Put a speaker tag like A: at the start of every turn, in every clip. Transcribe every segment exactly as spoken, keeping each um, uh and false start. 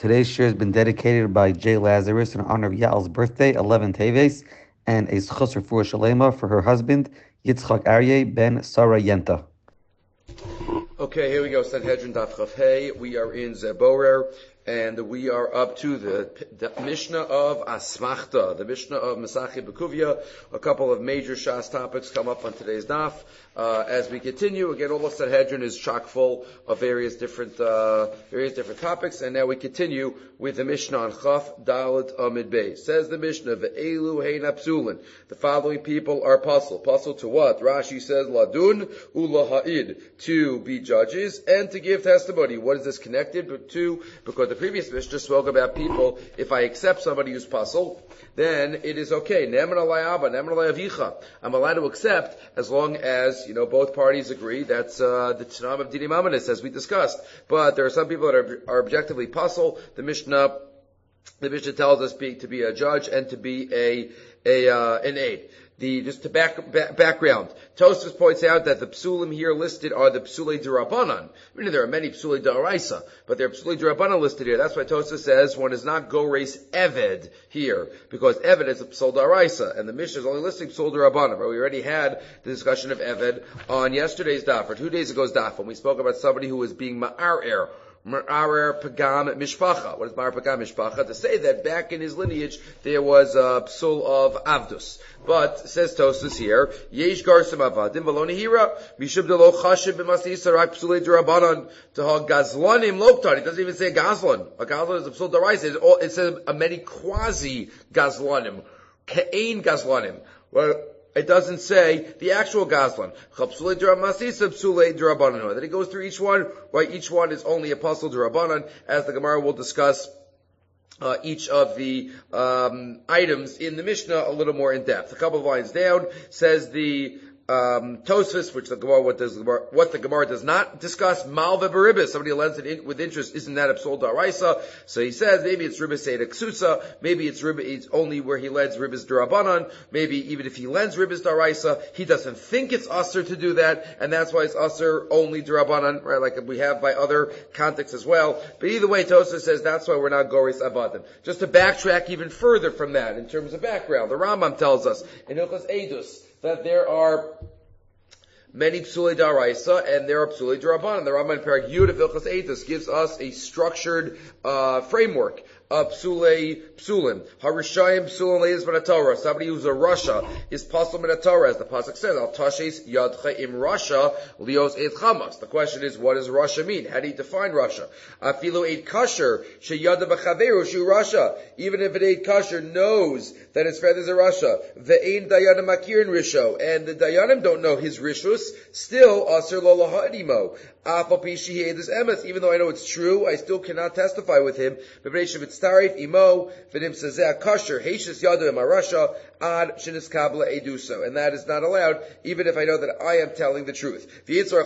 A: Today's share has been dedicated by Jay Lazarus in honor of Yaal's birthday, eleven Teves, and a Zchus Refuah Shalema for her husband, Yitzchak Aryeh ben Sarah Yenta.
B: Okay, here we go. Sanhedrin Daf Chaf Hey. We are in Zeborer, and we are up to the, the Mishnah of Asmachta, the Mishnah of Masachet Bekuvia. A couple of major Shas topics come up on today's Daf. Uh, as we continue, again, all of Sanhedrin is chock full of various different, uh, various different topics, and now we continue with the Mishnah on Chaf Dalet Amid Bey. Says the Mishnah, Ve'elu Heina Psulin. The following people are puzzle. Puzzle to what? Rashi says, Ladun Ulaha'id, to be judges and to give testimony. What is this connected to? Because the previous Mishnah spoke about people, if I accept somebody who's puzzle, then it is okay. Ne'eman alai Abba, ne'eman alai Avicha. I'm allowed to accept as long as, you know, both parties agree. That's uh, the Tanam of Dini Mamonis, as we discussed. But there are some people that are, are objectively puzzle. The Mishnah, the Mishnah tells us be, to be a judge and to be a, a uh, an aid. The, just to back, back, background, Tosfos points out that the psulim here listed are the psulei d'Rabbanan. I mean, there are many psulei d'Oraisa, but there are psulei d'Rabbanan listed here. That's why Tosfos says one is not go race Eved here, because Eved is a psul d'Oraisa, and the Mishnah is only listing psul d'Rabbanan. But we already had the discussion of Eved on yesterday's daf, or two days ago's daf, when we spoke about somebody who was being ma'arer. Ma'arer Pagam Mishpacha. What is Ma'arer Pagam Mishpacha? To say that back in his lineage there was a psul of Avdus. But, says Tosfos here, Yesh Garsim Avadim Veloni Hira, Mishub Delo Chashib B'Masisa Rak Psulei D'Rabbanan, Tahal Gazlanim Loktar. It doesn't even say Gazlan. A Gazlan is a psul d'Oraisa. It says a many quasi Gazlanim. Ke'ain Gazlanim. Well, it doesn't say the actual Gazlan. That he goes through each one, right? Each one is only a puzzle d'Rabbanan, as the Gemara will discuss uh, each of the um, items in the Mishnah a little more in depth. A couple of lines down says the Um, Tosfos, which the Gemara, what, does, what the Gemara does not discuss, Malva Baribis, somebody lends it in, with interest, isn't that a psul d'Oraisa? So he says, maybe it's Ribis Seida Ksusa, maybe it's Ribis, it's only where he lends Ribis d'Rabbanan, maybe even if he lends Ribis d'Oraisa, he doesn't think it's Usser to do that, and that's why it's Usser only d'Rabbanan, right, like we have by other contexts as well. But either way, Tosfos says that's why we're not Goris Avadim. Just to backtrack even further from that, in terms of background, the Rambam tells us, in Hilchos Eidus, that there are many psulei d'Oraisa and there are psulei d'Rabbanan. The Rambam in Perek Yud of Hilchos Eidus gives us a structured uh, framework of psulei psulim. Harishayim psulim leis ben Torah. Somebody who's a Rasha is pasul min Torah, as the pasuk says. Al tashes yadcha im Rasha lios eit chamas. The question is, what does Rasha mean? How do you define Rasha? Afilu eit kasher sheyada b'chaveru shu Rasha. Even if an eit kasher knows that his friend is a Rasha, ve'ein dayanim makirin risho, and the dayanim don't know his rishus, still aser lo lahadimo. Even though I know it's true, I still cannot testify with him. And that is not allowed, even if I know that I am telling the truth.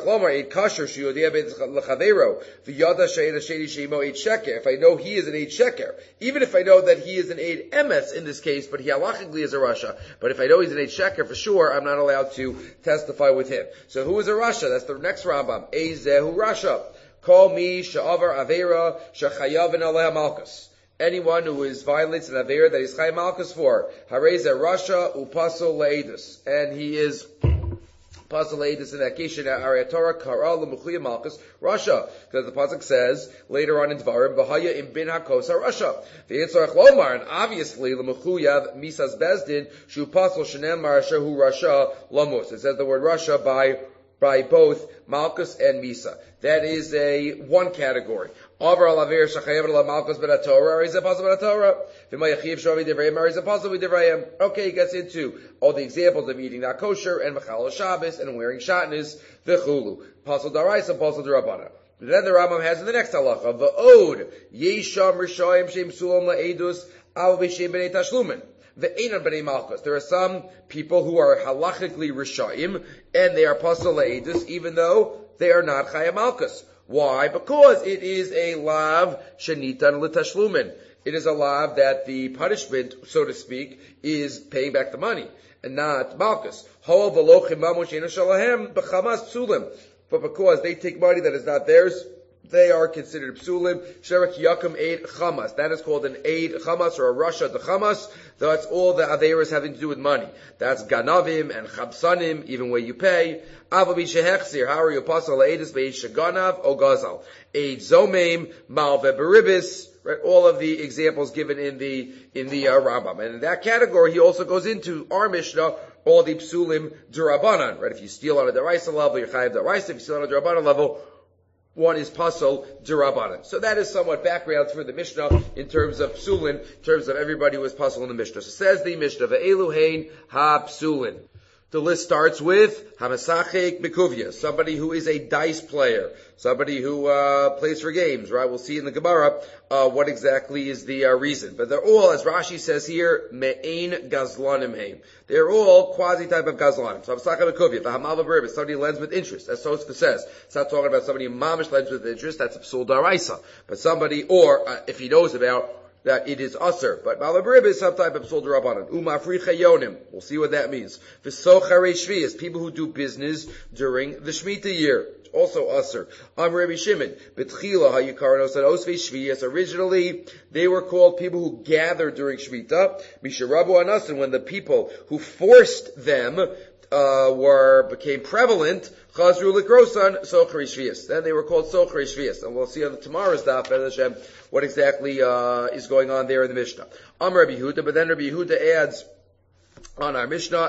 B: If I know he is an Eid Sheker, even if I know that he is an Eid Emes in this case, but he halachically is a Rasha, but if I know he's an Eid Sheker for sure, I'm not allowed to testify with him. So who is a Rasha? That's the next Rambam. Zehu Rasha. Call me Sha'avar Avera Shachayavin Aleh Malkus. Anyone who is violates an Avera that he's Chay Malkus for. Hareze Rasha Upaso Leidus. And he is Pasul Leidus in that case, Ariatora Karal L'Mechuya Malkus Rasha. Because the pasuk says later on in Dvarim, Bahaya im bin Hakos HaRasha. V'yitzarech Lomar, and obviously L'Mechuya Misas Bezdin Shu Pasul Shenem Marasha Hu Rasha Lamus. It says the word Rasha by by both Malchus and Misa. That is a one category. Over alaver shachayev ala Malchus ben Torah, or is a puzzle ben Torah? V'mayachiv shovi divrayim, or is a puzzle with divrayim? Okay, he gets into all the examples of eating not kosher and mechal Shabbos and wearing shatnez v'chulu. Puzzle d'Oraisa, puzzle d'Rabbanan. Then the Rambam has in the next halacha, v'od yesham rishayim shem sulam la'edus al v'shem b'nei tashlumin. There are some people who are halachically rishayim, and they are pasul le'edus, even though they are not chayim malchus. Why? Because it is a lav shenitan l'tashlumin. It is a lav that the punishment, so to speak, is paying back the money, and not malchus. But because they take money that is not theirs, they are considered psulim. Sherak yakum eid chamas. That is called an eid chamas or a rasha de chamas. That's all the averas having to do with money. That's ganavim and chabsanim, even where you pay. Avabi shehechzir. How are you apostle eidus beid shaganav o gazal? Eid zomeim malve beribis. Right, all of the examples given in the in the uh, Rambam, and in that category, he also goes into our Mishnah, all the psulim durabanan. Right, if you steal on a deraisa level, you're chayav deraisa. If you steal on a durabanan level, one is pasal durabanan. So that is somewhat background for the Mishnah in terms of psulin, in terms of everybody who is pasal in the Mishnah. So says the Mishnah, ve'elu hein ha psulin. The list starts with Hamasachik Bekuvia, somebody who is a dice player, somebody who uh, plays for games, right? We'll see in the Gemara uh, what exactly is the uh, reason. But they're all, as Rashi says here, Me'ein Gazlanim Heim. They're all quasi-type of Gazlanim. So Hamasachik Bekuvia, V'hamal V'beribis, somebody lends with interest, as Tosfos says. It's not talking about somebody who mamish lends with interest, that's a psul daraisa. But somebody, or uh, if he knows about that it is usher, but malabrib is some type of psul d'Rabbanan. Umafri chayonim. We'll see what that means. V'socharei shviyas, people who do business during the Shemitah year. Also usher. Am Rabbi Shimon. B'tchila hayikaranos osvei shviyas. Originally, they were called people who gathered during Shemitah. Misharabu anasin, when the people who forced them Uh, were, became prevalent, chazru likrosan, sochari shvias. Then they were called sochari shvias. And we'll see on the tomorrow's daf, Hashem, what exactly, uh, is going on there in the Mishnah. Am Rabbi Yehuda, but then Rabbi Yehuda adds, on our Mishnah,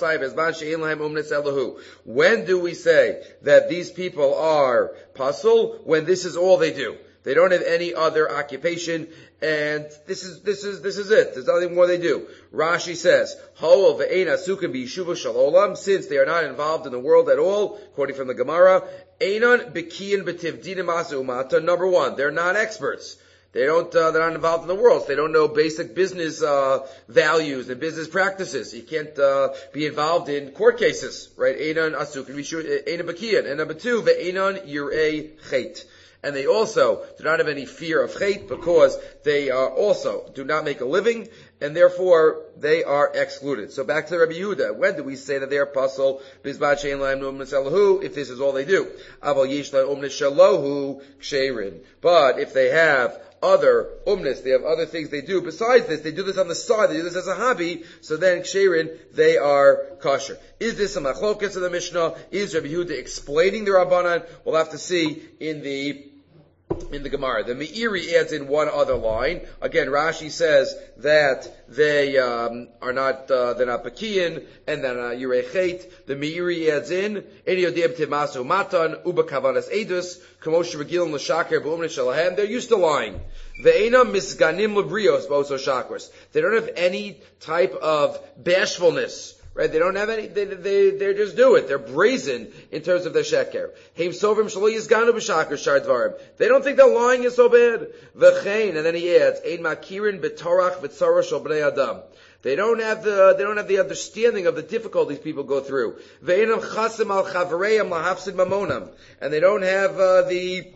B: when do we say that these people are pasul? When this is all they do. They don't have any other occupation, and this is, this is, this is it. There's nothing more they do. Rashi says, Ho'ol ve'ein asukim b'yeshuva shel olam, since they are not involved in the world at all, quoting from the Gemara, einon bekiyin b'tivdinim asa umata, number one, they're not experts. They don't, uh, they're not involved in the world. So they don't know basic business, uh, values and business practices. You can't, uh, be involved in court cases, right? Einon asukim b'yeshuva, einon bekiyin. And number two, ve'einon yirei chet. And they also do not have any fear of chait because they uh, also do not make a living, and therefore they are excluded. So back to Rabbi Yehuda. When do we say that they are pasul? Bizbat she'en lahem umnes elahu, if this is all they do. Aval yesh lahem umnes shalohu ksherin. But if they have other umnes, they have other things they do besides this, they do this on the side, they do this as a hobby, so then ksherin, they are kosher. Is this a machlokas of the Mishnah? Is Rabbi Yehuda explaining the Rabbanan? We'll have to see in the in the Gemara. The Meiri adds in one other line. Again, Rashi says that they um, are not, uh, they're not Bakiyin, and then uh, Yirei Chet. The Meiri adds in, Eni Yodiem Timasu Matan, Uba Kavanas Edus, Kamosh Regilim L'Shaker, B'umne Shalahem. They're used to lying. Ve'ena Misganim L'Brios, Boso Shakras. They don't have any type of bashfulness. Right? They don't have any, they, they, they just do it. They're brazen in terms of their sheker. Heim sovrim shlo yizganu b'shakar shar dvarim. They don't think their lying is so bad. V'chein, and then he adds, ein makirin b'torach v'tzara shel b'nei adam. They don't have the, they don't have the understanding of the difficulties people go through. Ve'enam chasim al chavareyam lahafsid mamonam. And they don't have, uh, the,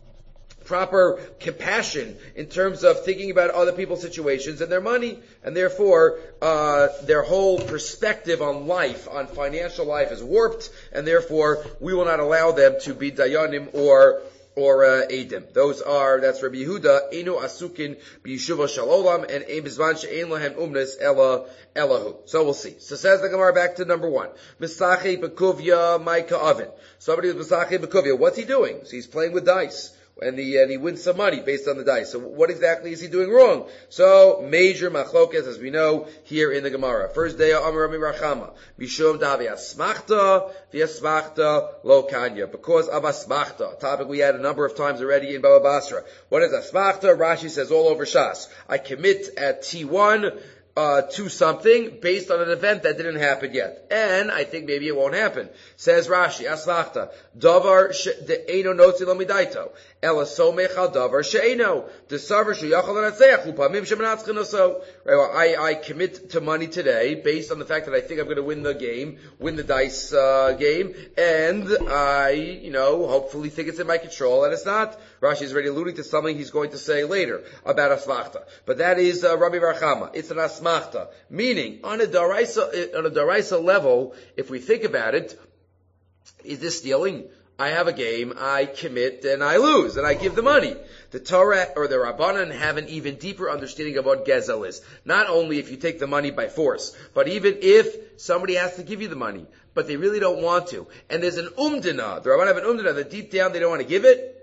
B: proper compassion in terms of thinking about other people's situations and their money, and therefore uh their whole perspective on life, on financial life, is warped, and therefore we will not allow them to be dayanim or or uh, edim. Those are, that's Rabbi Yehuda, enu asukin b'yeshuva shel olam, and ein bizman she'ein lahem umnes ela elahu. So we'll see. So says the Gemara, back to number one. Misache bekuvya maika oven. Somebody who's misache bekuvya, what's he doing? So he's playing with dice. And he, and he wins some money based on the dice. So what exactly is he doing wrong? So, major machlokas, as we know, here in the Gemara. First day, Amar Rami Rachama. Mishum davi asmachta, v'asmachta lo kanya. Because of asmachta. Topic we had a number of times already in Baba Basra. What is asmachta? Rashi says all over Shas. I commit at T one, Uh, to something based on an event that didn't happen yet. And I think maybe it won't happen. Says Rashi, Asmachta, Davar de'eno notzi lo midaito, ela somech al davar she'eno, desavar she'yachal l'natzeach, upamim she'menatzchen oso. I, I commit to money today based on the fact that I think I'm going to win the game, win the dice, uh, game, and I, you know, hopefully think it's in my control, and it's not. Rashi is already alluding to something he's going to say later about Asmachta. But that is, uh, Rabbi Rachama. It's an Asmachta. Meaning, on a Daraisa, on a Daraisa level, if we think about it, is this stealing? I have a game, I commit, and I lose, and I give the money. The Torah or the Rabbanan have an even deeper understanding of what gezel is. Not only if you take the money by force, but even if somebody has to give you the money, but they really don't want to. And there's an umdina. The Rabbanan have an umdina that deep down they don't want to give it.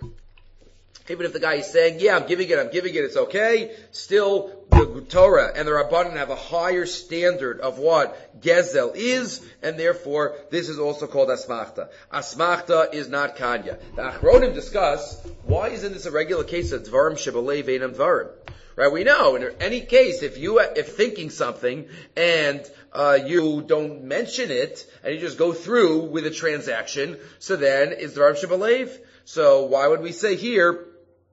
B: Even if the guy is saying, yeah, I'm giving it, I'm giving it, it's okay, still the Torah and the Rabbanan have a higher standard of what gezel is, and therefore this is also called asmachta. Asmachta is not kanya. The Achronim discuss, why isn't this a regular case of dvarim shebelei veinam dvarim? Right, we know in any case, if you if thinking something and uh, you don't mention it and you just go through with a transaction, so then it's dvarim shebelei. So why would we say here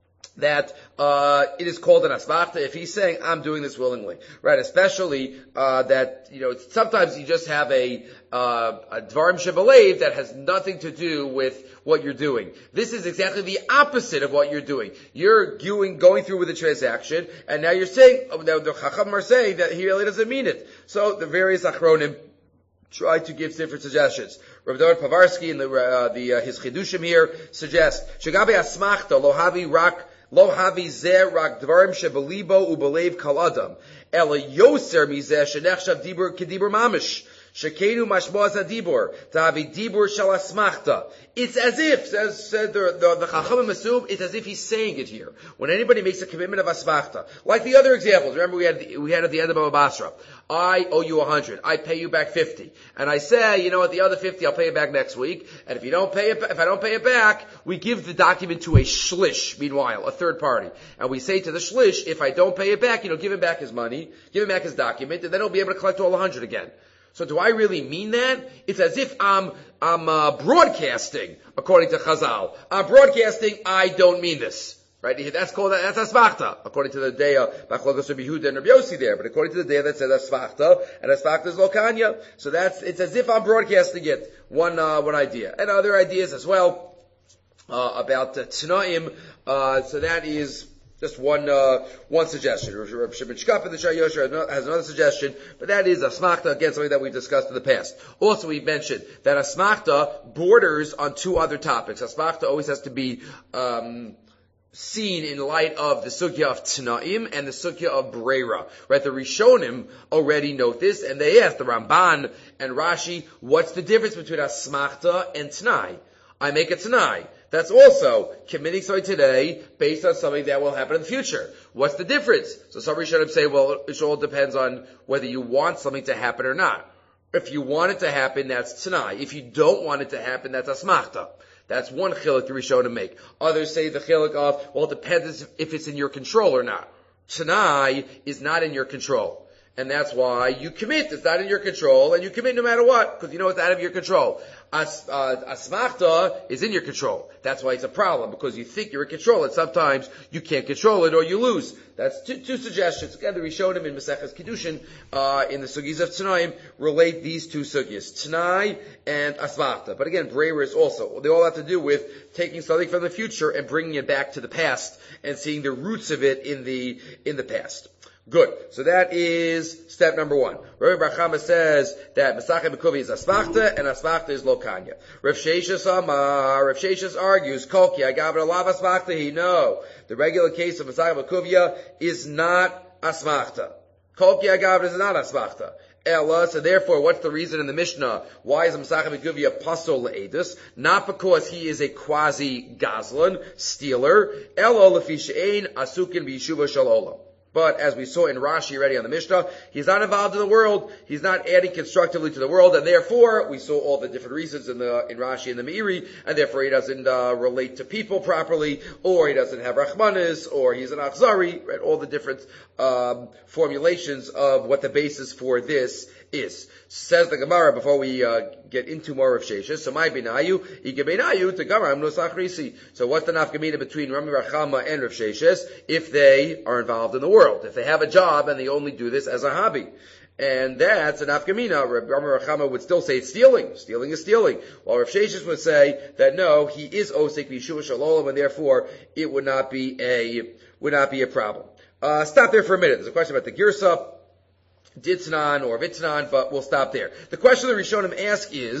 B: that uh it is called an asmachta if he's saying, I'm doing this willingly, right? Especially uh that, you know, sometimes you just have a uh a dvarim shebelev that has nothing to do with what you're doing. This is exactly the opposite of what you're doing. You're doing, going through with the transaction, and now you're saying, oh, now the Chacham are saying that he really doesn't mean it. So the various Achronim try to give different suggestions. Rav David Povarsky in the, uh, the, uh, his chidushim here suggests, Shegabe asmachta lo havi rak Lo havi zeh rak dvarim shebelibo ubelev kal adam, ela yoser mizeh shenechshav dibur kedibur mamish, shekenu mashmoaz hadibur, tavi dibur shel asmachta. It's as if, says, said the, the, the Chachamim assume, it's as if he's saying it here. When anybody makes a commitment of asmachta, like the other examples, remember we had, we had at the end of Baba Basra, I owe you a hundred, I pay you back fifty, and I say, you know what, the other fifty I'll pay it back next week, and if you don't pay it, if I don't pay it back, we give the document to a shlish, meanwhile, a third party, and we say to the shlish, if I don't pay it back, you know, give him back his money, give him back his document, and then he'll be able to collect all the hundred again. So do I really mean that? It's as if I'm, I'm, uh, broadcasting, according to Chazal. I'm broadcasting, I don't mean this. Right? That's called, that's asmachta, according to the Deya, Bachlokos Rabbi Yehuda and Rabbi Yossi there. But according to the Deya that says asmachta, and asmachta is lokanya. So that's, it's as if I'm broadcasting it. One, uh, one idea. And other ideas as well, uh, about uh, Tanaim, uh, so that is, just one, uh, one suggestion. Rav Shimon Shkop in the Shai Yosher has another suggestion, but that is asmachta, again, something that we've discussed in the past. Also, we've mentioned that asmachta borders on two other topics. Asmachta always has to be, um, seen in light of the sugya of Tanaim and the sugya of Breira. Right? The Rishonim already note this, and they ask the Ramban and Rashi, what's the difference between asmachta and Tanai? I make a Tanai. That's also committing something today based on something that will happen in the future. What's the difference? So some Rishonim say, well, it all depends on whether you want something to happen or not. If you want it to happen, that's Tanai. If you don't want it to happen, that's asmachta. That's one chiluk the Rishonim make. Others say the chiluk of, well, it depends if it's in your control or not. Tanai is not in your control. And that's why you commit. It's not in your control, and you commit no matter what, because you know it's out of your control. As, uh, asmachta is in your control. That's why it's a problem, because you think you're in control, and sometimes you can't control it, or you lose. That's two, two suggestions. Again, the Rishonim in Maseches Kiddushin, uh, in the sugis of Tanaim, relate these two sugis, Tanai and asmachta. But again, Breira is also, they all have to do with taking something from the future and bringing it back to the past, and seeing the roots of it in the, in the past. Good. So that is step number one. Rabbi Bar Chama says that Masachet Bekuvi is asmachta and asmachta is lokanya. Rav Sheshis Amar, Rav Sheshis argues, Kolki, I got a lav asmachta. He no. The regular case of Masachet Bekuvia is not asmachta. Kolki Agav is not asmachta. Ella, so therefore, what's the reason in the Mishnah? Why is Masachet Bekuvia pasol le'edus? Not because he is a quasi gazlan, stealer. Ella lefi she'ein asukin b'yeshuva shel olam. But as we saw in Rashi already on the Mishnah, he's not involved in the world. He's not adding constructively to the world, and therefore we saw all the different reasons in the in Rashi and the Meiri, and therefore he doesn't uh, relate to people properly, or he doesn't have Rachmanis, or he's an Achzari. Right? All the different um, formulations of what the basis for this is. Says the Gemara before we uh, get into more of Sheshes. So my binayu, ike binayu to Garam nosachrisi. So what's the nafkamina between Rami Bar Chama and Rav Sheshes if they are involved in the world? If they have a job and they only do this as a hobby. And that's an nafkamina. Rami Bar Chama would still say it's stealing. Stealing is stealing. While Rav Sheshes would say that no, he is osek b'yeshuva shel olam, and therefore it would not be a would not be a problem. Uh, stop there for a minute. There's a question about the Girsa, Ditznan or Vitznan, but we'll stop there. The question the Rishonim ask is,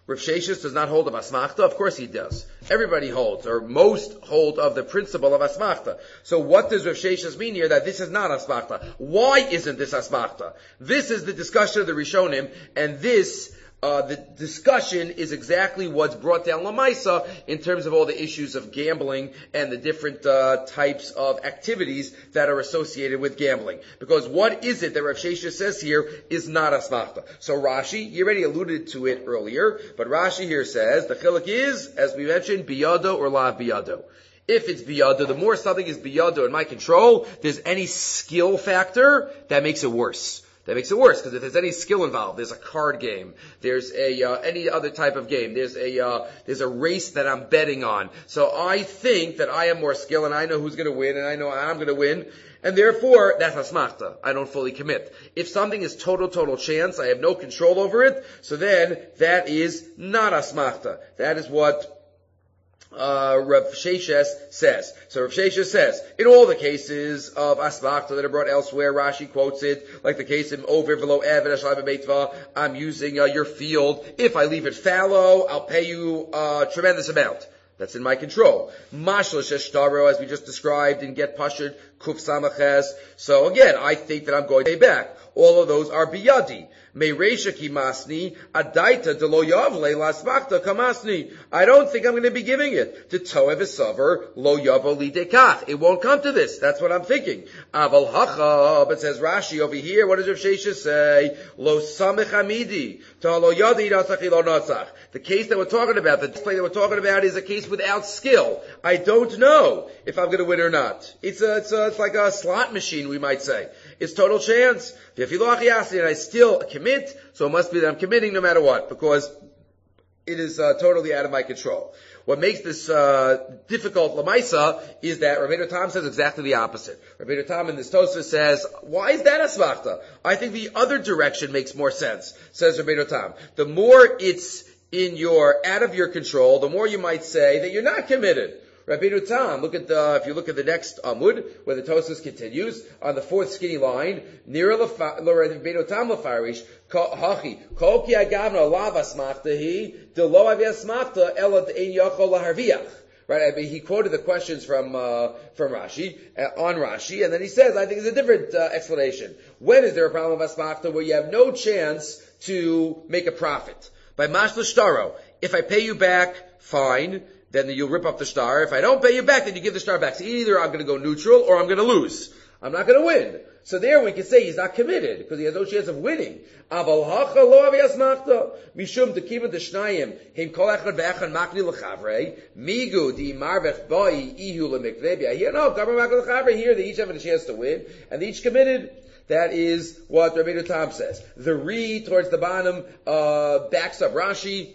B: Rav Sheshes does not hold of asmachta. Of course he does. Everybody holds, or most hold of the principle of asmachta. So what does Rav Sheshes mean here that this is not asmachta? Why isn't this asmachta? This is the discussion of the Rishonim, and this Uh, the discussion is exactly what's brought down Lamaisa in terms of all the issues of gambling and the different uh, types of activities that are associated with gambling. Because what is it that Rav Sheshes says here is not asmachta? So Rashi, you already alluded to it earlier, but Rashi here says the chiluk is, as we mentioned, biyado or la biyado. If it's biyado, the more something is biyado in my control, there's any skill factor that makes it worse. That makes it worse, because if there's any skill involved, there's a card game, there's a uh, any other type of game, there's a uh, there's a race that I'm betting on. So I think that I am more skilled, and I know who's going to win, and I know I'm going to win, and therefore that's asmachta. I don't fully commit. If something is total total chance, I have no control over it. So then that is not asmachta. That is what Uh, Rav Sheshes says. So Rav Sheshes says, in all the cases of asmachta that are brought elsewhere, Rashi quotes it, like the case in Over Velo Ev and Ashlam Beitva, I'm using uh, your field. If I leave it fallow, I'll pay you a tremendous amount. That's in my control. Mashal Sheshtaro, as we just described in Get Pashut, Kuf Samaches. So again, I think that I'm going to pay back. All of those are biyadi. Mereisha kimasni, adaita de lo yavle lasmachta kamasni. I don't think I'm going to be giving it to toev esaver lo yavo lidekach. It won't come to this. That's what I'm thinking. Aval hacha, but says Rashi over here, what does Rav Sheshes say? Lo samech amidi, to lo yadi nasachi lo nasach. The case that we're talking about, the display that we're talking about is a case without skill. I don't know if I'm going to win or not. It's a, it's a, it's like a slot machine, we might say. It's total chance. And I still commit, so it must be that I'm committing no matter what, because it is uh, totally out of my control. What makes this uh, difficult lamaisa is that Rabbeinu Tam says exactly the opposite. Rabbeinu Tam in this Tosfos says, why is that asmachta? I think the other direction makes more sense, says Rabbeinu Tam. The more it's in your, out of your control, the more you might say that you're not committed. Rabbeinu Tam, look at the, if you look at the next Amud, where the Tosfos continues, on the fourth skinny line, Nira Rabbeinu Tam Lefarish, Hachi, Kol ki agavna lav asmachtahi, de lo avi asmachta, ela ein yachol laharviach. Right, I mean, he quoted the questions from, uh, from Rashi, uh, on Rashi, and then he says, I think it's a different, uh, explanation. When is there a problem of asmachta where you have no chance to make a profit? By mashla shtaro, if I pay you back, fine, then you'll rip up the star. If I don't pay you back, then you give the star back. So either I'm going to go neutral or I'm going to lose. I'm not going to win. So there we can say he's not committed because he has no chance of winning. Aval hacha lo avi asmachta mishum tekiva deshnayim him kol echad ve'echad makni lechavrei migu di marvech boi ihu lemikvebia. Here no, kamer makni lechavrei. Here they each have a chance to win and they each committed. That is what Rabbeinu Tam says. The re towards the bottom uh, backs up Rashi.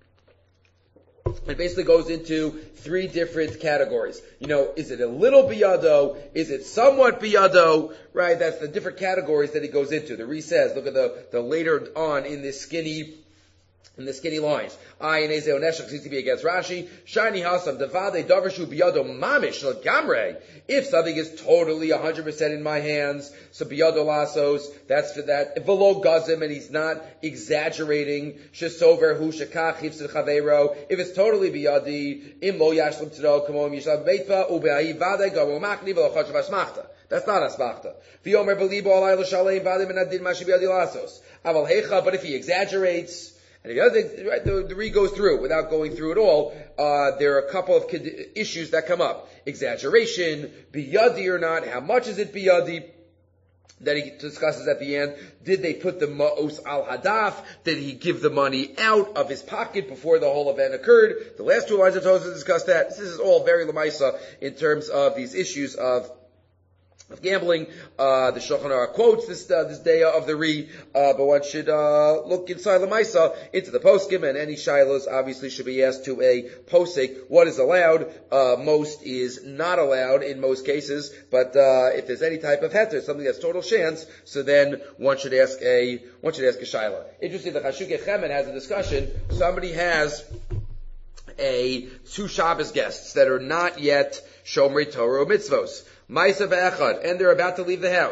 B: It basically goes into three different categories. You know, is it a little biyado? Is it somewhat biyado? Right? That's the different categories that it goes into. The Re says, look at the, the later on in this skinny, in the skinny lines. I and Ezeo Neshach seems to be against Rashi. Shiny Hasam, Devade, Davershu, Biyado, Mamish, Gamre. If something is totally one hundred percent in my hands, so Biyado Lasos, that's for that. Velo Gazim, and he's not exaggerating. Shesover, Hu, Shekach, Hifsid Chavero. If it's totally Biyadi, Im Lo Yashlim Tado, Kamom Yishav Beitva, Ubeahi Vade, Gamo Makni, Velo Chachav Asmachta. That's not asmachta. V'yomer belibo alay l'shalei vadim and adin mashi b'yadi lasos. Aval hecha, but if he exaggerates, and the other thing, right, the, the re goes through without going through it all. Uh, there are a couple of issues that come up: exaggeration, biyadi or not. How much is it biyadi? That he discusses at the end. Did they put the ma'os al hadaf? Did he give the money out of his pocket before the whole event occurred? The last two lines of Tosfos discuss that. This is all very lemaisa in terms of these issues of. Of gambling, uh, the Shulchan Aruch quotes this uh, this day of the Re, uh, but one should uh, look inside Lamaisa into the poskim, and any shilos obviously should be asked to a posik. What is allowed? Uh, most is not allowed in most cases, but uh, if there's any type of heter, something that's total chance, so then one should ask a one should ask a shaila. Interesting, the Chashukei Chemen has a discussion. Somebody has a two Shabbos guests that are not yet Shomrei Torah or Mitzvos. Ma'asav Echad, and they're about to leave the house.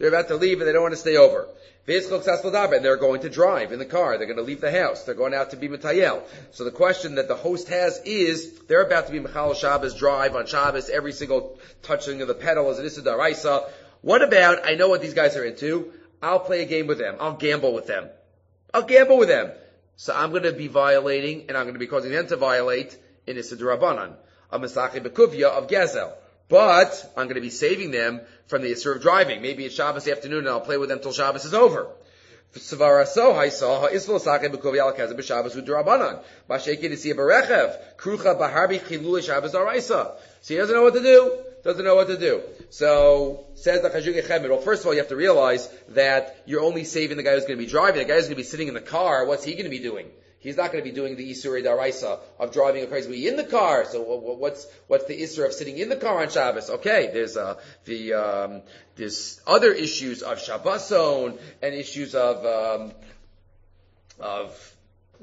B: They're about to leave and they don't want to stay over. And they're going to drive in the car. They're going to leave the house. They're going out to be Matayel. So the question that the host has is, they're about to be Mechal Shabbos, drive on Shabbos, every single touching of the pedal is an Issa Daraisa. What about, I know what these guys are into, I'll play a game with them. I'll gamble with them. I'll gamble with them. So I'm going to be violating, and I'm going to be causing them to violate in Issa Darabanan, a Mesachei Bekuvia of Gezel. But I'm going to be saving them from the issur of driving. Maybe it's Shabbos afternoon and I'll play with them till Shabbos is over. Savara so I saw islo sake b'kuvi al kaze b'Shabbos u'drabanan. Masheki nisiya berechev krucha baharbi chilul Shabbos araisa. So he doesn't know what to do. Doesn't know what to do. So says the Chajugei Chemed. Well, first of all, you have to realize that you're only saving the guy who's going to be driving. The guy who's going to be sitting in the car. What's he going to be doing? He's not going to be doing the Isurei Daraisa of driving a car. He's going to be in the car. So what's what's the Isur of sitting in the car on Shabbos? Okay, there's uh, the um, there's other issues of Shabboson and issues of um, of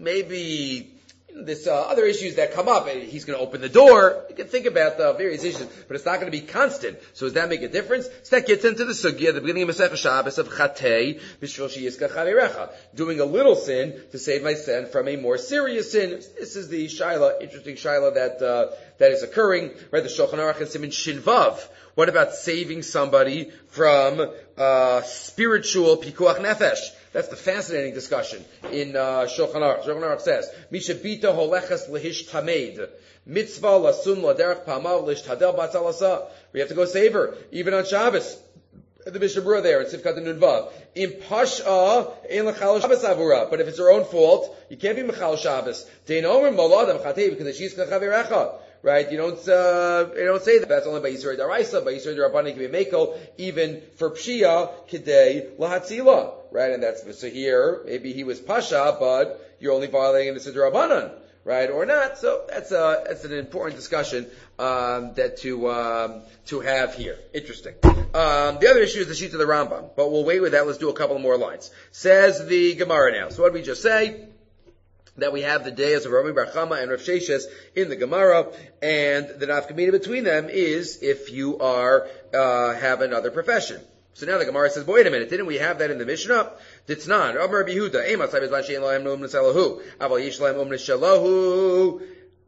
B: maybe there's uh, other issues that come up. He's going to open the door. You can think about the various issues, but it's not going to be constant. So does that make a difference? So that gets into the sugya at the beginning of Masechah Shabbos of Chatei B'shvil Sheyiskach Chaverecha, doing a little sin to save my son from a more serious sin. This is the shaila, interesting shaila that uh, that is occurring. Right, the Shulchan Aruch and Siman Shinvav. What about saving somebody from uh, spiritual pikuach nefesh? That's the fascinating discussion in uh, Shulchan Aruch. Shulchan Aruch says, Misha bita holeches lehish tameid. Mitzvah lasun laderech pamav lishtadel batzalasa. We have to go save her, even on Shabbos. The Mishnah Berurah there in Sivkat and Nunvav. In Pasha, in L'chal Shabbos Avura. But if it's her own fault, you can't be Mechal Shabbos. Dein Omer Moladam Chatei, because she's Chaverecha. Right? You don't, uh, you don't say that. That's only by Yisrael Daraisa, by Yisrael Darabani can be Mekel, even for Pshia, Kidei, Lahatzila. Right? And that's, so here, maybe he was Pasha, but you're only violating the Siddur Rabbanan. Right? Or not. So that's a, that's an important discussion, um, that to, um, to have here. Interesting. Um, the other issue is the sheet of the Rambam. But we'll wait with that. Let's do a couple more lines. Says the Gemara now. So what did we just say? That we have the days of Rami Bar Chama and Rav Sheshes in the Gemara, and the nafkamina between them is if you are uh have another profession. So now the Gemara says, but wait a minute, didn't we have that in the Mishnah? Ditznan, Amar Rabbi Yehuda, Emas Sabez Shein Lohem Noam Nesalahu, Aval Yesh Lohem Om Neshalahu,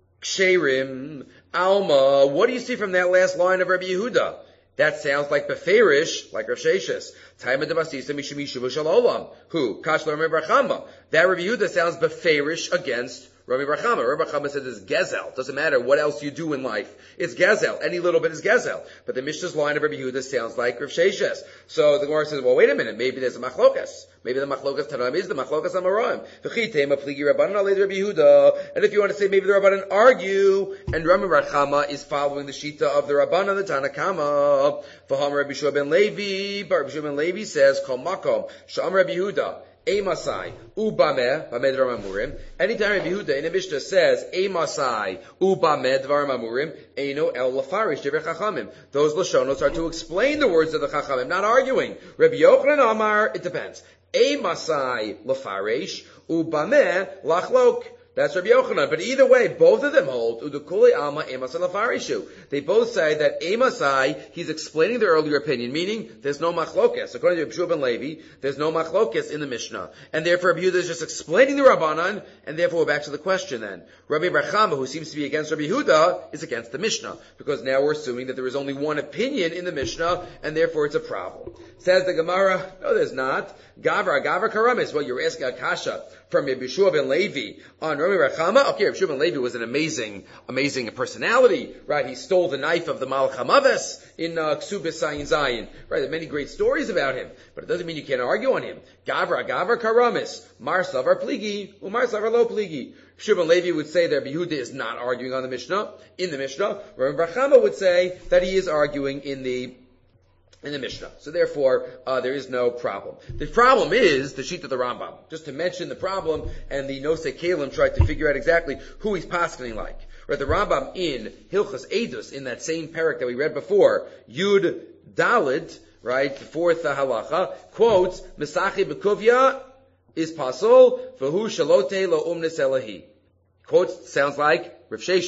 B: Ksherim, Alma. What do you see from that last line of Rabbi Yehuda? That sounds like Beferish, like Rav Sheshes. Taima Devasisa Mishimishu V'Shalolam. Who? Kashla Rabbi Bar Chama. That Rabbi Yehuda sounds Beferish against Rabbi Bar Chama. Rabbi Bar Chama says it's Gezel. Doesn't matter what else you do in life. It's Gezel. Any little bit is Gezel. But the Mishnah's line of Rabbi Yehuda sounds like Rav Sheshes. So the Gemara says, well, wait a minute. Maybe there's a machlokas. Maybe the machlokas Tanaim is the machlokas Amoraim. V'chitema pligi Rabbanan alei Rabbi Yehuda. And if you want to say maybe the Rabbanan argue, and Rabbi Bar Chama is following the shita of the Rabbanan, the Tanakama. V'ham Rabbi Shua ben Levi. But Rabbi Shua ben Levi says, Kol makom sha'am Rabbi Yehuda. Emasai ubame b'med dvar mamurim. Anytime Rabbi Yehuda in the Mishnah says Emasai ubame dvar mamurim, eino el lafarish divrei chachamim. Those lashonos are to explain the words of the chachamim, not arguing. Rabbi Yochanan Amar, it depends. Emasai lafarish ubame lachlok. That's Rabbi Yochanan. But either way, both of them hold udukuli alma emasai lafarishu. They both say that emasai, he's explaining the earlier opinion, meaning there's no machlokes. According to Rabbi Shua ben Levi, there's no machlokes in the Mishnah, and therefore Rabbi Yehuda is just explaining the Rabbanan. And therefore, we're back to the question then. Rabbi Bar Chama, who seems to be against Rabbi Yehuda, is against the Mishnah, because now we're assuming that there is only one opinion in the Mishnah, and therefore it's a problem. Says the Gemara, no, there's not. Gavra, Gavra Karamis. Well, you're asking a kasha from Rabbi Shua ben Levi on Rabbi Bar Chama. Okay, Rabbi Shua ben Levi was an amazing, amazing personality, right? He stole the knife of the Malach HaMaves in uh, Ksubis Zayin Zayin, right? There are many great stories about him, but it doesn't mean you can't argue on him. Gavra, Gavra Karamis, Mar Savar Pligi, Umar Savar Lo Pligi. Shua ben Levi would say that Rabbi Yehuda is not arguing on the Mishnah, in the Mishnah. Rabbi Bar Chama would say that he is arguing in the in the Mishnah. So therefore, uh, there is no problem. The problem is the sheet of the Rambam. Just to mention the problem, and the Nosei Kalim tried to figure out exactly who he's paskening like. Right, the Rambam in Hilchas Eidus, in that same parak that we read before, Yud Dalid, right, the fourth uh, halacha, quotes, Mesachei Bekuvia is pasol, v'hu shalote lo umnes elahi. Quotes, sounds like Rav Sheshes.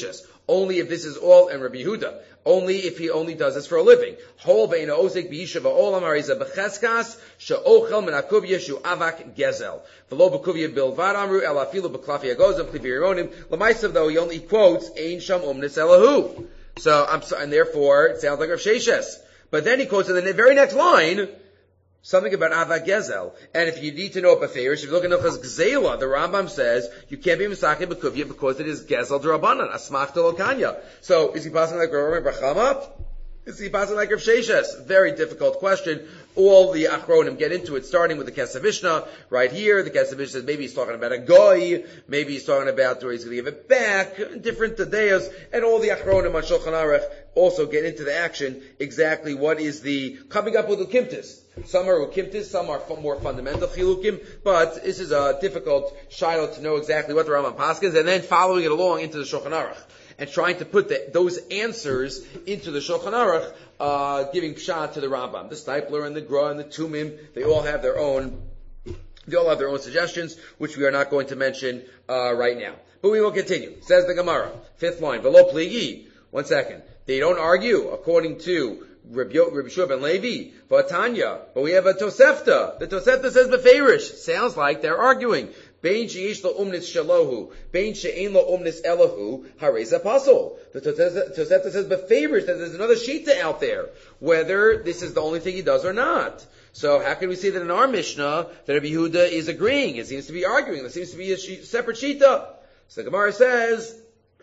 B: only if this is all, and Rabbi Yehuda, only if he only does this for a living. Hol be'ina osek b'yishav ha'olam hariza b'cheskas she'ochel min hakuvya shu avak gezel. V'lo b'kuvya bilvad amru el afilu b'klafi agozim klipi yironim. L'maisav though, he only quotes ein sham umnis elahu. So, I'm sorry, and therefore, it sounds like Rav Sheshes. But then he quotes in the very next line, something about Avak Gezel. And if you need to know about Farish, if you look at Nochas Gzela, the Rambam says, you can't be Misachim B'Kuvya because it is Gezel D'Rabbanan, Asmach L'Okanya. So, is he passing like Rav Brachama? Is he passing like Rav Sheshes? Very difficult question. All the Achronim get into it, starting with the Kesef Mishnah. Right here, the Kesef Mishnah says maybe he's talking about a goy, maybe he's talking about where he's going to give it back, different Tadeos, and all the Achronim on Shulchan Aruch also get into the action, exactly what is the, coming up with Ukimtis. Some are Ukimtis, some are more fundamental Chilukim, but this is a difficult shiloh to know exactly what the Rambam Paskins, and then following it along into the Shulchan Aruch, and trying to put the, those answers into the Shulchan Aruch, uh, giving pshat to the Rambam. The Stipler and the Gra and the Tumim, they all have their own, they all have their own suggestions, which we are not going to mention, uh, right now. But we will continue. Says the Gemara, fifth line, V'lo pligi. One second. They don't argue according to Rabbi Shua ben Levi, Vatanya, but we have a Tosefta. The Tosefta says Beferish. Sounds like they're arguing. Bein she'ish lo umnis shalohu, bein she'ein lo umnis elahu, harez apostle. The Tosefta says Beferish that there's another Shita out there, whether this is the only thing he does or not. So how can we say that in our Mishnah that Rabbi Yehuda is agreeing? It seems to be arguing. There seems to be a separate Shita. So the Gemara says,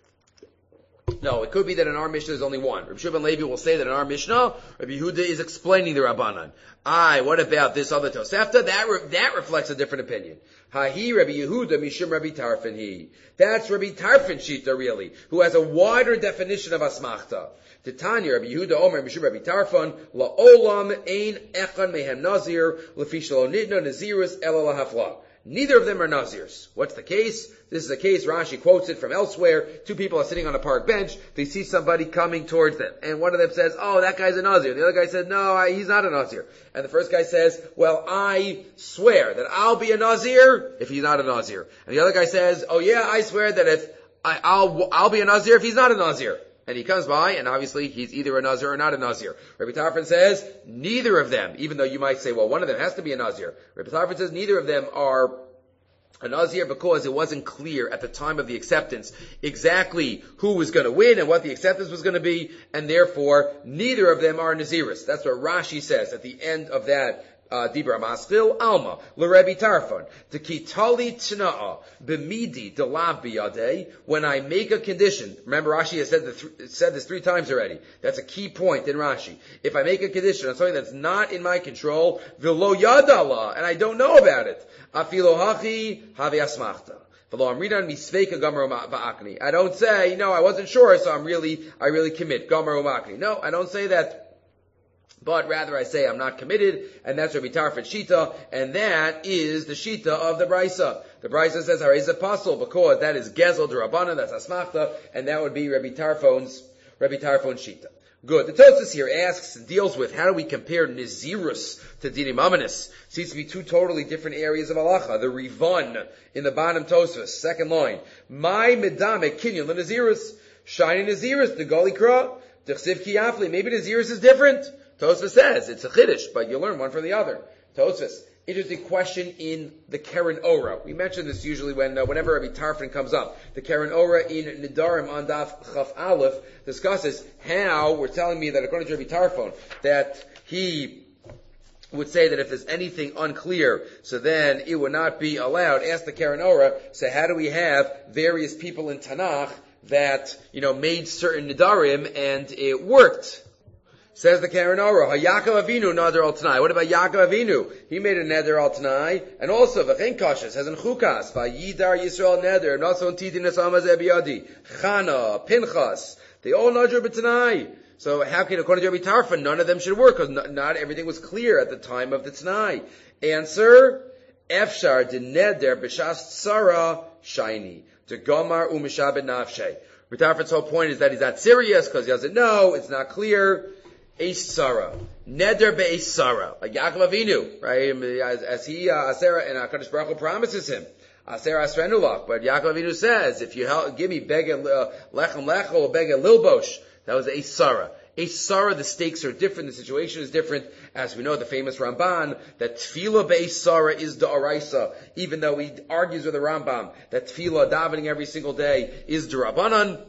B: no, it could be that in our Mishnah there's only one. Rabbi Shua ben Levi will say that in our Mishnah, Rabbi Yehuda is explaining the Rabbanan. Aye, what about this other Tosefta? That re- that reflects a different opinion. Ha-hi Rabbi Yehuda mishum Rabbi Tarfon he. That's Rabbi Tarfon Shita really, who has a wider definition of Asmachta. Titania Rabbi Yehuda Omer mishum Rabbi Tarfon la'olam ein echan mehem nazir lefi shelo nidna nazirus ela lahafla. Neither of them are Nazirs. What's the case? This is a case, Rashi quotes it from elsewhere. Two people are sitting on a park bench. They see somebody coming towards them. And one of them says, oh, that guy's a Nazir. The other guy said, no, I, he's not a Nazir. And the first guy says, well, I swear that I'll be a Nazir if he's not a Nazir. And the other guy says, oh yeah, I swear that if I, I'll, I'll be a Nazir if he's not a Nazir. And he comes by, and obviously he's either a Nazir or not a Nazir. Rabbi Tarfon says, neither of them, even though you might say, well, one of them has to be a Nazir. Rabbi Tarfon says, neither of them are a Nazir because it wasn't clear at the time of the acceptance exactly who was going to win and what the acceptance was going to be, and therefore, neither of them are Naziris. That's what Rashi says at the end of that Uh, Dibra Maskil Alma L'Rebbi Tarfon the Kitali Tna'a B'midi Delav Biyadei. When I make a condition, remember Rashi has said, the th- said this three times already. That's a key point in Rashi. If I make a condition on something that's not in my control, V'lo Yadala, and I don't know about it, Afilo Hachi Havi Asmachta. I don't say, no, I wasn't sure, so I'm really, I really commit. Gomer Umakni. No, I don't say that. But rather I say I'm not committed, and that's Rabbi Tarfon Shita, and that is the Shita of the Brisa. The Brisa says Harez Apostle, because that is Gezel D'Rabbanan, that's Asmachta, and that would be Rabbi Tarfon's, Rabbi Tarfon's Shita. Good. The Tosfos here asks and deals with how do we compare Nizirus to Dinim Amanis. Seems to be two totally different areas of halacha. The Rivan in the bottom Tosfos, second line. My Medame Kinyan the Nizirus. Shiny Nizirus, the Gali Kra, T'chsiv Kiyafli. Maybe Nizirus is different. Tosfos says it's a chiddush, but you learn one from the other. Tosfos, interesting question in the Keren Ora. We mention this usually when, uh, whenever Rabbi Tarfon comes up. The Keren Ora in Nidarim on Daf Chaf Aleph discusses how we're telling me that according to Rabbi Tarfon that he would say that if there's anything unclear, so then it would not be allowed. Ask the Keren Ora. So how do we have various people in Tanakh that you know made certain Nidarim and it worked? Says the Keren Ora, HaYaakov Avinu Nader al Tanai. What about Yaakov Avinu? He made a Neder al Tanai. And also, V'chein Kasha says in Chukas, V'yidar Yisrael Neder, Nason Tidin Esama Zebiyadi, Chana, Pinchas. They all Nader b'Tanai. So how can, according to Rabbi Tarfon, none of them should work, because not, not everything was clear at the time of the Tanai. Answer, Efshar de Neder b'Shas Tzara Shiny. De Gomar u'Mishabed Nafshe. Rabbi Tarfon's whole point is that he's not serious, because he doesn't know, it's not clear. Eis Sarah. Neder be'eis Sarah. Like Yaakov Avinu, right? As, as he, uh, Sarah, and HaKadosh Baruch Hu promises him. Aser asrenulach. But Yaakov Avinu says, if you help, give me beged uh, lechem lecho or beged lilbosh, that was a sarah. A sarah, the stakes are different, the situation is different. As we know, the famous Ramban, that tefillah be'ez sarah is da'araisa, even though he argues with the Rambam that tefillah, davening every single day, is d'Rabbanan.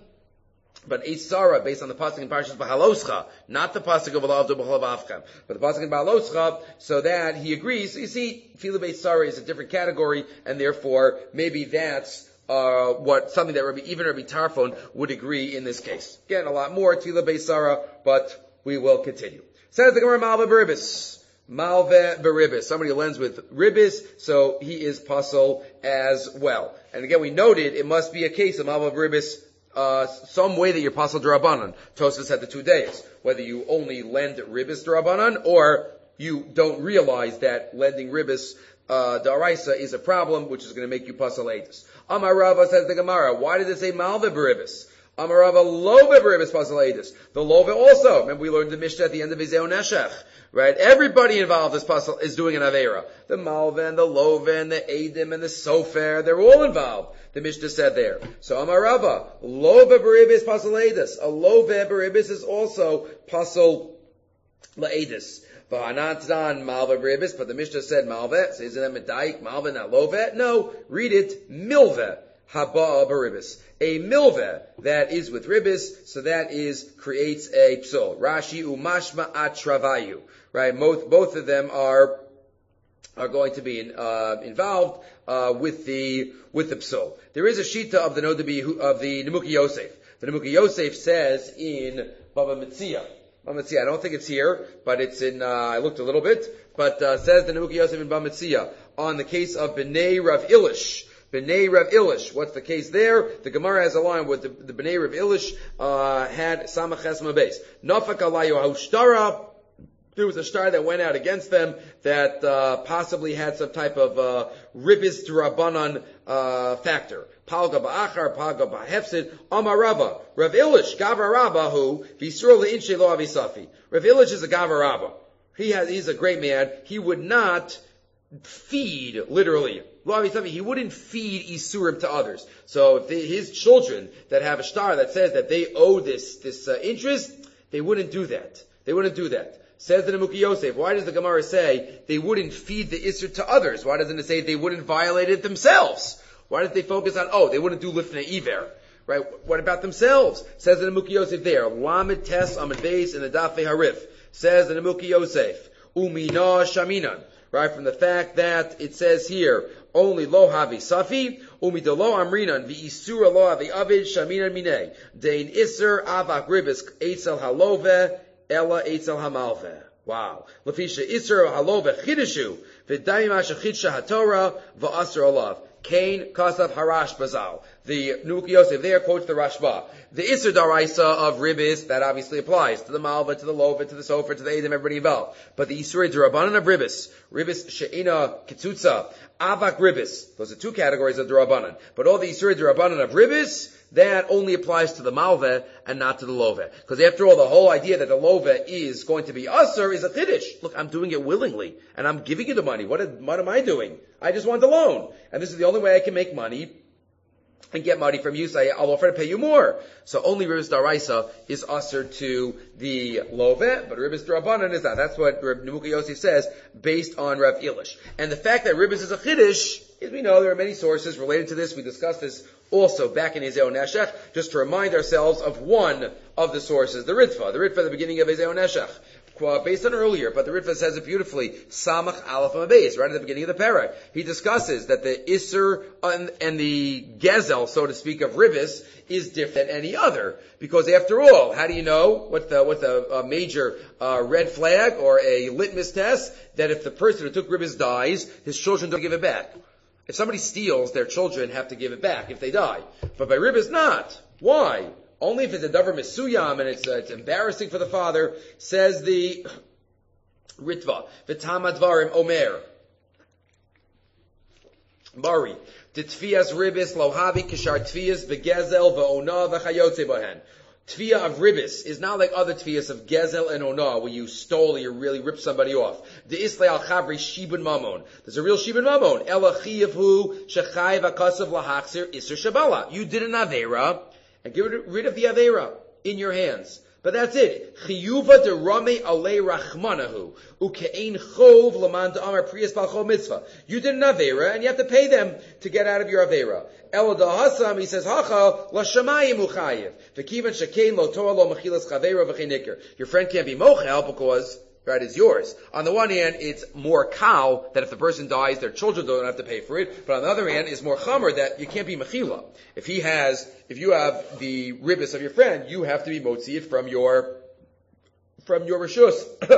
B: But a sarah, based on the pasuk in Parshas Bahaloscha, not the pasuk of Alavdu B'chalav Avchem, but the pasuk in Bahaloscha, so that he agrees. So you see, tefillah be'ez sarah is a different category, and therefore, maybe that's Uh, what something that Rabbi, even Rabbi Tarfon would agree in this case. Again, a lot more tefillah be'ez sarah, but we will continue. Says the Gemara, Malve beribis, Malve beribis. Somebody lends with ribis, so he is puzzle as well. And again, we noted it must be a case of Malve beribis, uh, some way that you're puzzle d'Rabbanan. Tosfos had the two days, whether you only lend ribis d'Rabbanan or you don't realize that lending ribis uh, d'Araisa is a problem, which is going to make you puzzle eidus. Amar Rava, says the Gemara, why did it say Malve beribis? Amar Rava, Love beribis puzzle eidus. The Love also, remember we learned the Mishnah at the end of Izeo Neshech, right? Everybody involved in this puzzle is doing an Aveira. The Malve and the Love and the Eidim and the Sofer, they're all involved. The Mishnah said there. So Amar Rava, Love beribis puzzle eidus. A Love beribis is also puzzle le'edus. V'anatan malva beribis, but the Mishnah said malva. Says in medayik malva not love. No, read it milve haba beribis. A milve that is with ribis, so that is creates a psul. Rashi umashma atravayu. Right, both both of them are are going to be in, uh, involved uh, with the with the psul. There is a shita of the Nodabi of the Nemuki Yosef. The Nemuki Yosef says in Baba Metzia. I don't think it's here, but it's in, uh, I looked a little bit, but, uh, says the Nemuki Yosef in Bamitzia, on the case of B'nai Rav Ilish. B'nai Rav Ilish. What's the case there? The Gemara has a line with the, the B'nai Rav Ilish, uh, had Samach Chesma base. Nafak alayu haushtara. There was a star that went out against them that, uh, possibly had some type of, uh, ribis d'Rabbanan, uh, factor. Palga ba'achar, palga ba'hefsid, Amar Rabba, Rav Ilish, Gavra Rabba, who, Visur le'inche lo avisafi. Rav Ilish is a Gavra Rabba. He has, he's a great man. He would not feed, literally, lo avisafi, he wouldn't feed Isurim to others. So if they, his children that have a star that says that they owe this, this, uh, interest, they wouldn't do that. They wouldn't do that. Says the Nemuki Yosef, why does the Gemara say they wouldn't feed the Isser to others? Why doesn't it say they wouldn't violate it themselves? Why don't they focus on, oh, they wouldn't do Lifnei Iver? Right? What about themselves? Says the Nemuki Yosef there, Lamed Tes Amid Beis in the Dafei Harif. Says the Nemuki Yosef, Umina Shaminan. Right? From the fact that it says here, only Lo Havi Safi, Umida Lo Amrinan, V'Isura Lo Havi Avid, Shaminan Minei. Dein Isser Avak Ribis, Eitzel Halove, Ella Eitzel Hamalve. Wow. Lafisha Isser Halove Chidishu, V'Daim Asher Chidsha HaTorah, V'Asr Olav. Kain Kasav Harash Bazal. The Nemuki Yosef there quotes the Rashba. The Isser Daraisa of Ribis, that obviously applies to the Malva, to the Lova, to the Sofer, to the Edom, everybody involved. But the Isser Darabanan of Ribis, Ribis She'ina Kitsutza, Avak Ribis, those are two categories of Darabanan. But all the Isser Darabanan of Ribis, that only applies to the Malva and not to the Lova. Because after all, the whole idea that the Lova is going to be Usser is a Chiddush. Look, I'm doing it willingly, and I'm giving you the money. What, is, what am I doing? I just want the loan. And this is the only way I can make money and get money from you, so I'll offer to pay you more. So only Ribis Daraisa is Usser to the Lova, but Ribis Darabanan is not. That's what Nemuki Yosef says, based on Rav Ilish. And the fact that Ribis is a Chiddush, is we know there are many sources related to this. We discussed this also back in Ezeo Neshech, just to remind ourselves of one of the sources, the Ritva, the Ritva at the beginning of Ezeo Neshech, based on earlier, but the Ritva says it beautifully, Samach Aleph Amabeis, right at the beginning of the parak. He discusses that the Isser and, and the Gezel, so to speak, of Ribis is different than any other, because after all, how do you know what the, what the uh, major uh, red flag or a litmus test, that if the person who took Ribis dies, his children don't give it back? If somebody steals, their children have to give it back if they die. But by Ribis, not. Why? Only if it's a davar mesuyam and it's, uh, it's embarrassing for the father, says the Ritva. V'tam advarim omer. Mari. T'tfias Ribis lo havi kishar tfias v'gezel v'ona v'chayotze bahen. Tviya of ribis is not like other tviyas of gezel and ona, where you stole or you really ripped somebody off. The islay al chavri shibun mamon. There's a real shibun mamon. Ela chiyavu shechayv akasav lahachzir iser shabala. You did an avera, and get rid of the avera in your hands. But that's it. Chiyuva de rame alei rachmanahu ukein chov laman amar priyas balchol mitzvah. You did an avera, and you have to pay them to get out of your avera. El da hasam, he says, hacha la shamayim uchayev v'kivan shekein lo toa lo mechilas chavera v'chiniker. Your friend can't be mochel because right, it's yours. On the one hand, it's more kal that if the person dies, their children don't have to pay for it. But on the other hand, it's more chamer that you can't be mechila. If he has, if you have the ribis of your friend, you have to be motzi it from your, from your rishus.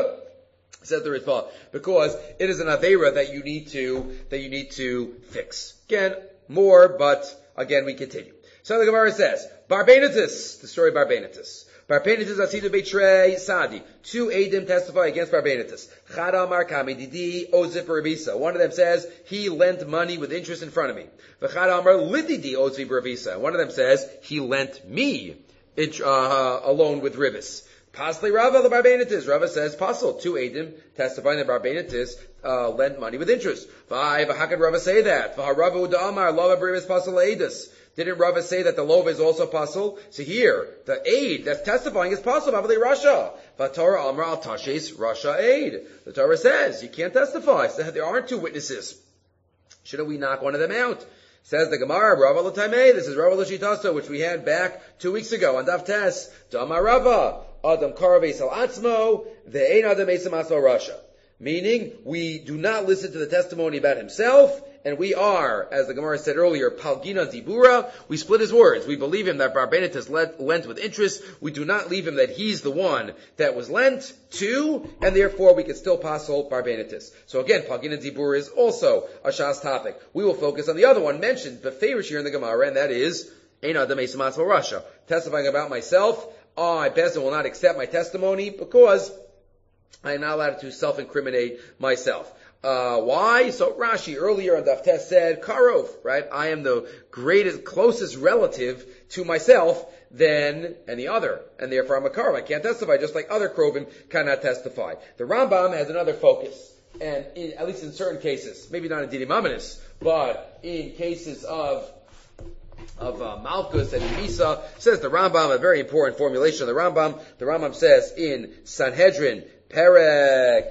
B: Says the Ritva, because it is an aveira that you need to, that you need to fix. Again, more, but again, we continue. So the Gemara says, Barbenitus, the story of Barbenitus. Barbenitus asidu beitrei Sadi. Two Adim testify against Barbenitus. Chad amar kami didi ozif rabisa. One of them says, he lent money with interest in front of me. V'chad amar lididi ozif rabisa. One of them says, he lent me uh, a loan with ribis. Pasli Rava the Barbenitus. Rava says, Pasal. Two Adim testifying that Barbenitus uh, lent money with interest. V'ai, how could Rava say that? V'harava uda amar lava bribis pasal edus. Didn't Rava say that the lova is also pasul? So here, the aid that's testifying is pasul. Avli Rasha. Vatorah Amra al Tashes Rasha aid. The Torah says you can't testify. So there aren't two witnesses. Shouldn't we knock one of them out? Says the Gemara, Rava l'taimei. This is Rava l'shitaso, which we had back two weeks ago on Daf Tes. Dama Rava Adam Karaves al Atzmo ve'ein Adam Esam Asal Rasha. Meaning, we do not listen to the testimony about himself, and we are, as the Gemara said earlier, Palgina Dibura, we split his words. We believe him that Barbenitus lent, lent with interest. We do not leave him that he's the one that was lent to, and therefore we can still passel Barbenitus. So again, Palgina Dibura is also a Shas topic. We will focus on the other one mentioned, the favorish here in the Gemara, and that is, Ein Adam Eis Matzvah Rasha. Testifying about myself, oh, I best will not accept my testimony because I am not allowed to self-incriminate myself. Uh, why? So Rashi earlier on Daf Tes said, Karov, right? I am the greatest, closest relative to myself than any other. And therefore I'm a Karov. I can't testify, just like other Krovim cannot testify. The Rambam has another focus. And in, at least in certain cases, maybe not in Didi Mamanis, but in cases of of uh, Malchus and Misa, says the Rambam, a very important formulation of the Rambam. The Rambam says in Sanhedrin, Perek,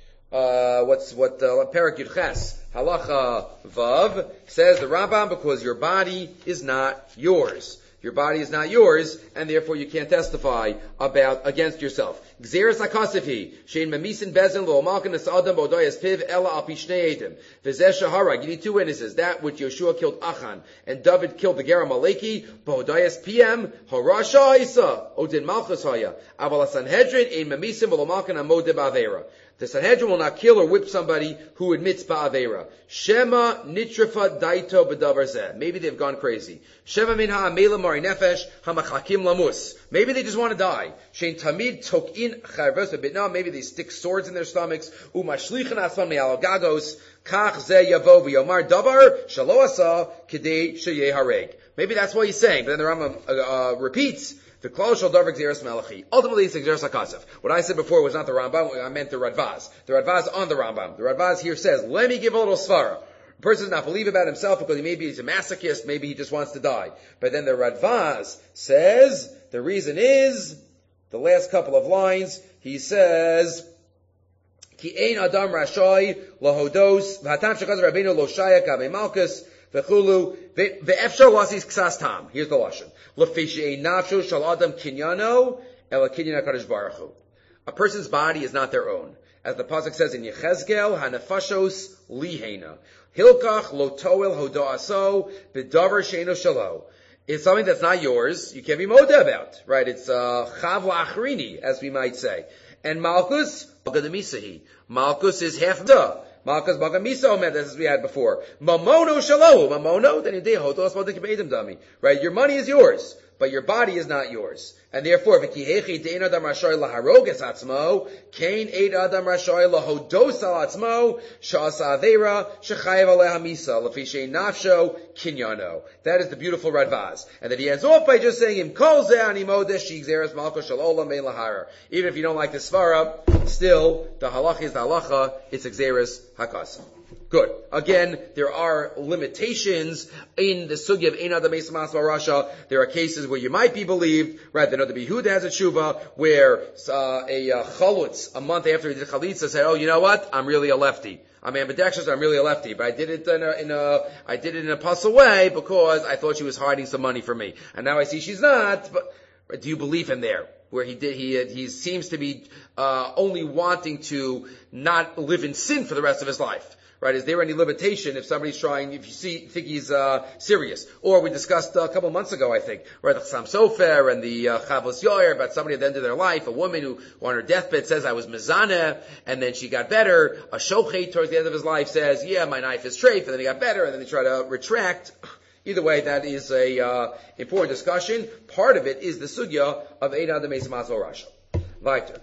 B: uh, what's, what, uh, Perek Yudches, Halacha Vav, says the Rambam, because your body is not yours. Your body is not yours, and therefore you can't testify about, against yourself. Gzeres HaKasefi, Shein Memisin Bezin Lo Malkin Es Adam Bodoyas Piv Ela Al Pishnei Edim. V'zeh Shahara, you need two witnesses. That which Yeshua killed Achan, and David killed the Gera Maleki, Bodoyas P M, Harasha Isa, Odin Malchus Haya. Aval Sanhedrin, Ein Memisin Lo Malkin Amodib Avera. The Sanhedrin will not kill or whip somebody who admits ba'avera. Shema nitrafa daito b'davar zeh. Maybe they've gone crazy. Shema min ha'amela mari nefesh ha'machakim lamus. Maybe they just want to die. Shein tamid tokin charves b'bitna. Maybe they stick swords in their stomachs. Umashlichan asman me'al gagos. Kach zeh yavo v'yomar davar shalo asa k'dei sheyeh hareg. Maybe that's what he's saying. But then the Rambam uh, uh, repeats. The klal shel davar gzeres melachi. Ultimately, it's gzeres hakasef. What I said before was not the Rambam. I meant the Radvaz. The Radvaz on the Rambam. The Radvaz here says, "Let me give a little svara." The person does not believe about himself because he maybe he's a masochist. Maybe he just wants to die. But then the Radvaz says the reason is the last couple of lines. He says, "Ki ein adam rashai lahodos v'hatam shekaz rabbeinu lo shaya kavei malchus." V'chulu ve'efshar lasis ksas tam. Here's the lashon. L'fishei nafsho shal adam kinyano ela kinyan hakadosh baruch hu. A person's body is not their own, as the pasuk says in Yechezkel, hanefashos lihena hilkach lo toel hodoaso b'davar sheino shalo. It's something that's not yours. You can't be moda about, right? It's uh, chav la'achrini, as we might say. And malchus Malchus is half duh. Malchus Bagamisa Omed, as we had before. Mamono Shalohu. Mamono, then you dehotos dami. Right? Your money is yours, but your body is not yours. And therefore, V'kihechi de'en adam rashoy laharoges atzmo, kein eid adam rashoy lahodos al atzmo, sha'asa avera, shechayev aleha misa, lefi she'en nafsho, kinyano. That is the beautiful Radvaz. And then he ends off by just saying, Im kol ze ani modesh, she'gzeres malchus shal olam mein lahara. Even if you don't like the svara, still, the halacha is the halacha, it's exeris hakasa. Good. Again, there are limitations in the sugya of Ein Adam Meis Masva Rasha. There are cases where you might be believed, right? The Noda B'Yehuda has a tshuva where uh, a uh, chalutz, a month after he did chalitza, said, "Oh, you know what? I'm really a lefty. I'm ambidextrous. I'm really a lefty, but I did it in a, in a I did it in a puzzle way because I thought she was hiding some money from me, and now I see she's not." But right, do you believe him there? Where he did, he he seems to be uh, only wanting to not live in sin for the rest of his life. Right? Is there any limitation if somebody's trying, if you see, think he's uh, serious? Or we discussed uh, a couple months ago, I think, right, the Chassam Sofer and the uh, Chavos Yoyer about somebody at the end of their life, a woman who on her deathbed says, I was mezaneh, and then she got better. A shochet towards the end of his life says, yeah, my knife is treif, and then he got better, and then they try to retract. Either way, that is a uh, important discussion. Part of it is the sugya of Ein Adam Meis Masva Rasha. Weiter.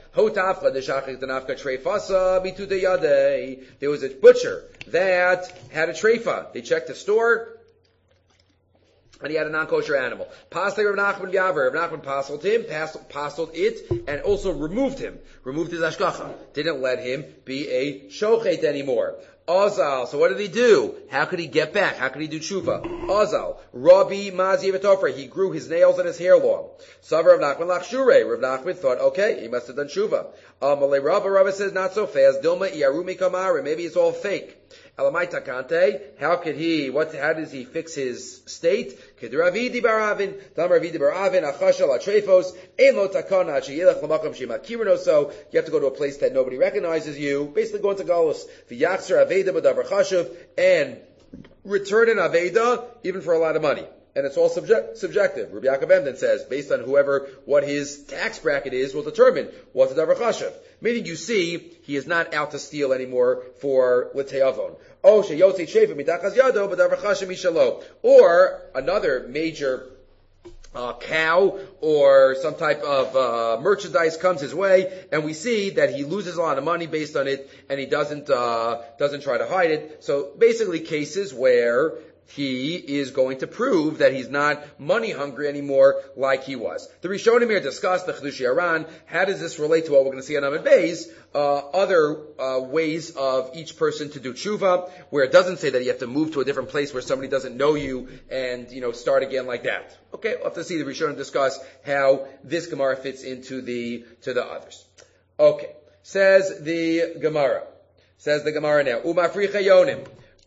B: There was a butcher that had a treifa. They checked the store, and he had a non-kosher animal. Pasli Rav Nachman Gaver. Rav Nachman passled him, passled it, and also removed him. Removed his ashkacha. Didn't let him be a shochet anymore. Azal. So what did he do? How could he get back? How could he do tshuva? Azal. Rabbi Mazi V'Tofre. He grew his nails and his hair long. Savar Rav Nachman Lachshure. Rav Nachman thought, okay, he must have done tshuva. Amalei Rabba. Rabba says, not so fast. Dilma Iarumi Kamara. Maybe it's all fake. Elamai Takante. How could he, what, how does he fix his state? Kedravidi Baravin. Dam Ravidi Baravin. Achasha La Trefos. Ein lo takana. Sheyelech Lamakam Shema Kirinoso. You have to go to a place that nobody recognizes you. Basically going to Galus. V'yachzer Aveda B'davar Chashuv. And return an Aveda, even for a lot of money. And it's all subject, subjective. Rabbi Yaakov Emden says, based on whoever, what his tax bracket is, will determine what's the davar chashuv. Meaning, you see, he is not out to steal anymore for l'te'avon. Oh, sheyotzi shefet mitachas yado, but davar chashuv mishalo. Or another major uh, cow or some type of uh, merchandise comes his way, and we see that he loses a lot of money based on it, and he doesn't uh, doesn't try to hide it. So basically, cases where he is going to prove that he's not money hungry anymore like he was. The Rishonim here discussed the Chedushi Aran. How does this relate to what we're going to see on Amud Beis? Uh, other uh, ways of each person to do tshuva, where it doesn't say that you have to move to a different place where somebody doesn't know you and, you know, start again like that. Okay, we'll have to see the Rishonim discuss how this Gemara fits into the, to the others. Okay, says the Gemara. Says the Gemara now. Umafri chayonim.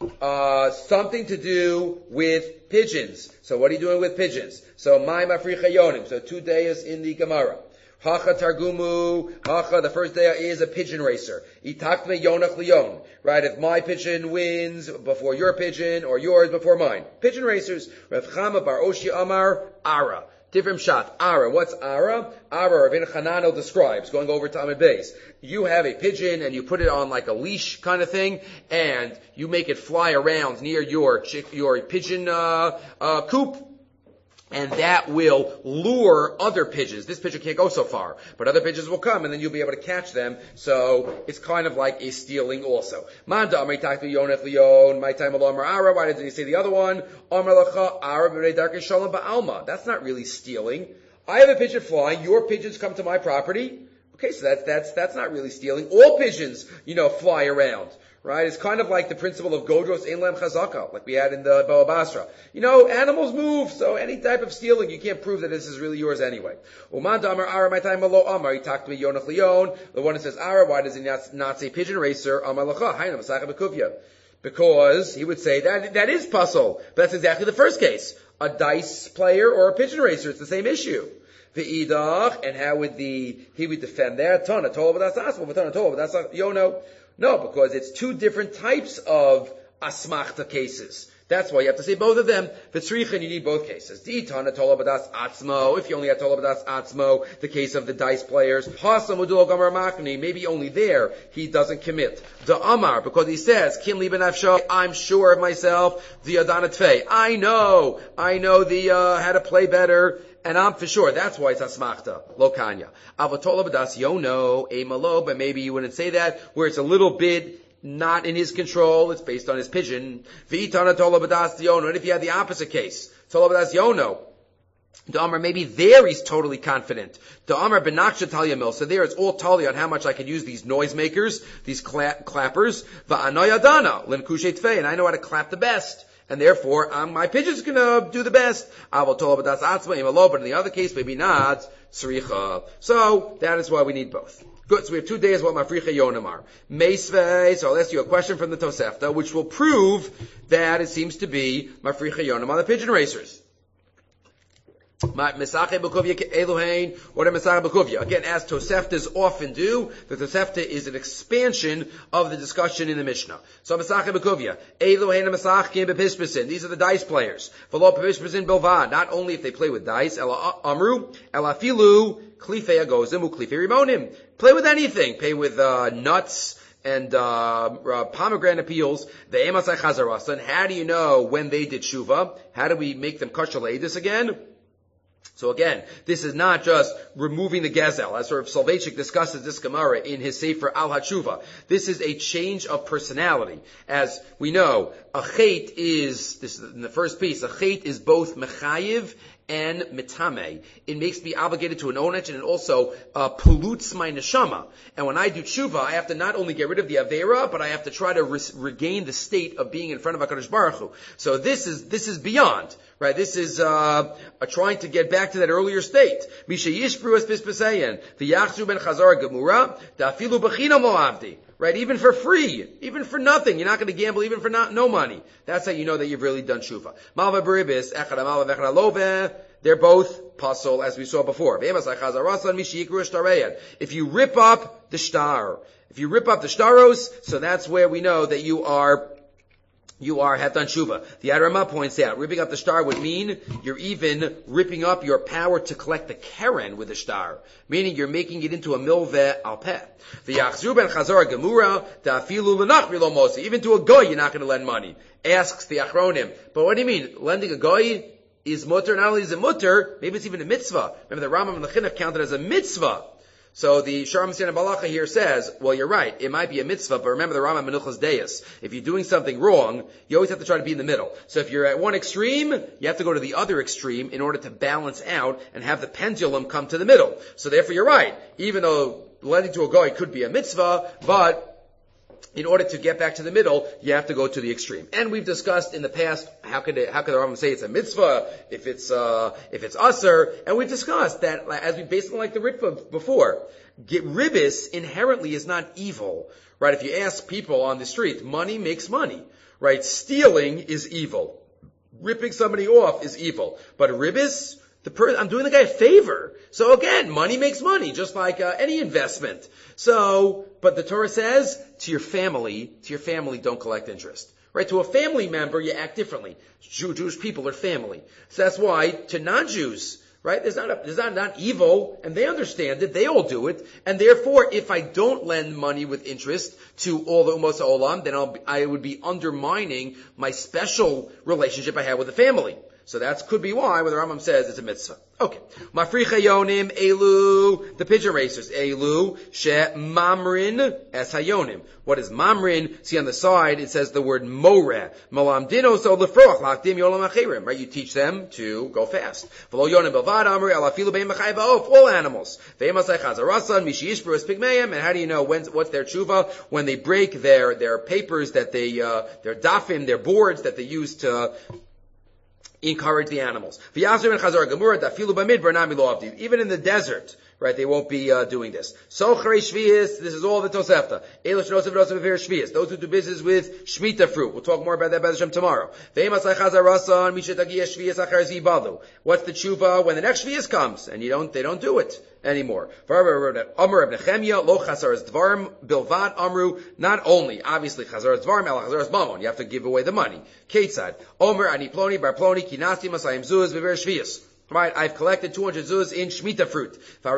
B: Uh, something to do with pigeons. So what are you doing with pigeons? So my mafri chayonim. So two days in the Gemara. Hacha targumu. Hacha, the first day is a pigeon racer. Itakme yonach liyon. Right, if my pigeon wins before your pigeon, or yours before mine. Pigeon racers. Rav Chama bar Oshi Amar, Ara. Different shot. Ara. What's Ara? Ara, Ravina Chananel describes, going over to Amud Beis. You have a pigeon and you put it on like a leash kind of thing, and you make it fly around near your chick, your pigeon uh, uh, coop, and that will lure other pigeons. This pigeon can't go so far, but other pigeons will come, and then you'll be able to catch them. So it's kind of like a stealing also. Manda Amar Taktu Yonef Leon, my time Amar Ara. Why didn't he say the other one? Amar Lacha Ara B'nei Darkei Shalom Ba'alma. That's not really stealing. I have a pigeon flying. Your pigeons come to my property. Okay, so that's that's that's not really stealing. All pigeons, you know, fly around. Right? It's kind of like the principle of Godros Ein Lem Chazaka, like we had in the Baba Basra. You know, animals move, so any type of stealing, you can't prove that this is really yours anyway. Uman Damar Ara, my time Malo Amar, he talked to me Yonach Leon. The one that says Ara, why does he not, not say pigeon racer? Amar Lacha, Hainam Masacha Bekuvya. Because he would say that that is puzzle. But that's exactly the first case. A dice player or a pigeon racer, it's the same issue. The idach, and how would the, he would defend that? Tana Tola, but that's asma, but Tana Tola, but that's Yono. No, because it's two different types of asmachta cases. That's why you have to say both of them. V'tzrichin, you need both cases. D'itana tola b'das atzmo. If you only had tola b'das atzmo, the case of the dice players. Hasam udulo gamar makni. Maybe only there he doesn't commit. The amar, because he says, kim li benafsho, I'm sure of myself. The adana tfei. I know. I know the, uh, how to play better. And I'm for sure. That's why it's asmachta. Lo kanya. Avatola b'das yono, a malo, but maybe you wouldn't say that, where it's a little bit not in his control, it's based on his pigeon. V'itana tola b'das yono. And if you had the opposite case, tola b'das yono, the Amar, maybe there he's totally confident. The Amar benaksha talya mil. So there it's all tali on how much I can use these noisemakers, these cla- clappers. Va'anoyadana, l'nkushe tfei. And I know how to clap the best. And therefore, um, my pigeon's gonna do the best. Avol tola b'das atzma imalo. But in the other case, maybe not. Tzricha. So, that is why we need both. Good, so we have two days what Mafricha Yonamar. Meisvei, so I'll ask you a question from the Tosefta, which will prove that it seems to be Mafricha Yonamar, the pigeon racers. Mesache Bukuvya Elohain, what are Mesache Bukuvya? Again, as Toseftas often do, the Tosefta is an expansion of the discussion in the Mishnah. So Mesache Bukuvya, Elohain and Mesach Kim Bepishpasin. These are the dice players. V'lo Bepishpasin Bilvad. Not only if they play with dice, Ela Amru, Ela Filu, Klifei Agozim, Uklifei Rimonim. Play with anything. Play with uh, nuts and uh, uh, pomegranate peels. The Emasai Chazarasan. How do you know when they did Shuva? How do we make them kosher this again? So again, this is not just removing the gezel, as sort of Soloveitchik discusses this Gemara in his Sefer Al HaTshuva. This is a change of personality. As we know, a chait is, this is in the first piece, a chait is both mechayiv and mitame. It makes me obligated to an onech, and it also uh, pollutes my neshama. And when I do tshuva, I have to not only get rid of the avera, but I have to try to re- regain the state of being in front of HaKadosh Baruch Hu. So this is this is beyond, right? This is uh, uh, trying to get back to that earlier state. Misha yishpru es pispaseyen v'yachzu ben chazar gemura da'afilu b'china mo'avdi. Right, even for free, even for nothing. You're not going to gamble even for not, no money. That's how you know that you've really done shuvah. Malva beribis, echad malva v'echad alove. They're both puzzle, as we saw before. If you rip up the star, if you rip up the staros, so that's where we know that you are You are have done shuvah. The Adarama points out, ripping up the star would mean you're even ripping up your power to collect the keren with the star, meaning you're making it into a milveh alpeh. The Yachzu ben Chazar Gemura, the Afilu l'nachri lo mosi. Even to a goy, you're not going to lend money. Asks the Achronim. But what do you mean? Lending a goy is mutter. Not only is it mutter, maybe it's even a mitzvah. Remember, the Rambam and the Chinuch counted as a mitzvah. So the Sharm Sinan Balacha here says, well, you're right, it might be a mitzvah, but remember the Rambam Menuchas Deis. If you're doing something wrong, you always have to try to be in the middle. So if you're at one extreme, you have to go to the other extreme in order to balance out and have the pendulum come to the middle. So therefore you're right, even though lending to a guy could be a mitzvah, but in order to get back to the middle, you have to go to the extreme. And we've discussed in the past, how could it, how could the Rambam say it's a mitzvah, if it's, uh, if it's usher, and we've discussed that, as we basically like the Ritva before, get ribis inherently is not evil, right? If you ask people on the street, money makes money, right? Stealing is evil. Ripping somebody off is evil. But ribis, the per- I'm doing the guy a favor. So again, money makes money, just like uh, any investment. So, but the Torah says, to your family, to your family, don't collect interest. Right? To a family member, you act differently. Jew, Jewish people are family. So that's why, to non-Jews, right, there's not a, there's not, not evil, and they understand it, they all do it, and therefore, if I don't lend money with interest to all the Umos Olam, then I'll, I would be undermining my special relationship I have with the family. So that could be why, when the Rambam says it's a mitzvah. Okay. Mafricha yonim, elu, the pigeon racers, elu, she mamrin, es hayonim. What is mamrin? See on the side, it says the word moreh. Malam dino, so lefroach, lakdim yolam achirim. Right? You teach them to go fast. V'lo yonim belvad amri, alafilu bein machai ba'of, all animals. Ve'emasai chazarasan, mishiyishbru es pigmeim, and how do you know when, what's their tshuva? When they break their, their papers that they, uh, their dafim, their boards that they use to encourage the animals. Even in the desert, right? They won't be uh, doing this. So Chrei Shvius, this is all the Tosefta. Those who do business with Shemitah fruit. We'll talk more about that by Hashem tomorrow. What's the tshuva when the next Shvius comes and you don't, they don't do it anymore? Not only, obviously, chazaras dvarim, ela chazaras mamon. You have to give away the money. Ketzad. Omer ani ploni bar ploni kinasi masayim zuz bever shvius. Right, I've collected two hundred zuz in Shemitah fruit.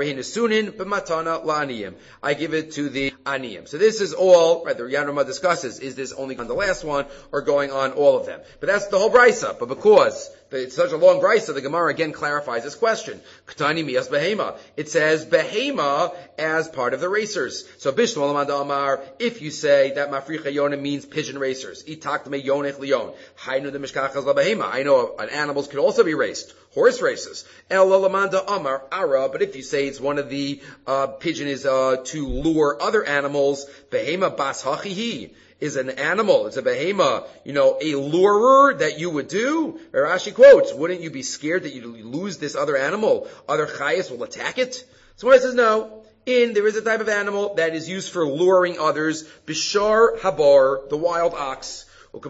B: I give it to the aniyim. So this is all, right, the Yan Ramah discusses, is this only on the last one or going on all of them? But that's the whole brisa. But because it's such a long brisa, the Gemara again clarifies this question. Ketani miyas behema. It says behema as part of the racers. So bishlam alamanda amar, if you say that mafricha yona means pigeon racers, itak me yonech liyon, hainu de mishkachas la behema. I know an animals could also be raced. Horse races. El alamanda amar ara, but if you say it's one of the uh, pigeon is uh, to lure other animals, behema bas hachihi is an animal, it's a behema, you know, a lurer that you would do. Rashi quotes, wouldn't you be scared that you lose this other animal? Other chayas will attack it? So when it says no, in there is a type of animal that is used for luring others, bishar habar, the wild ox. And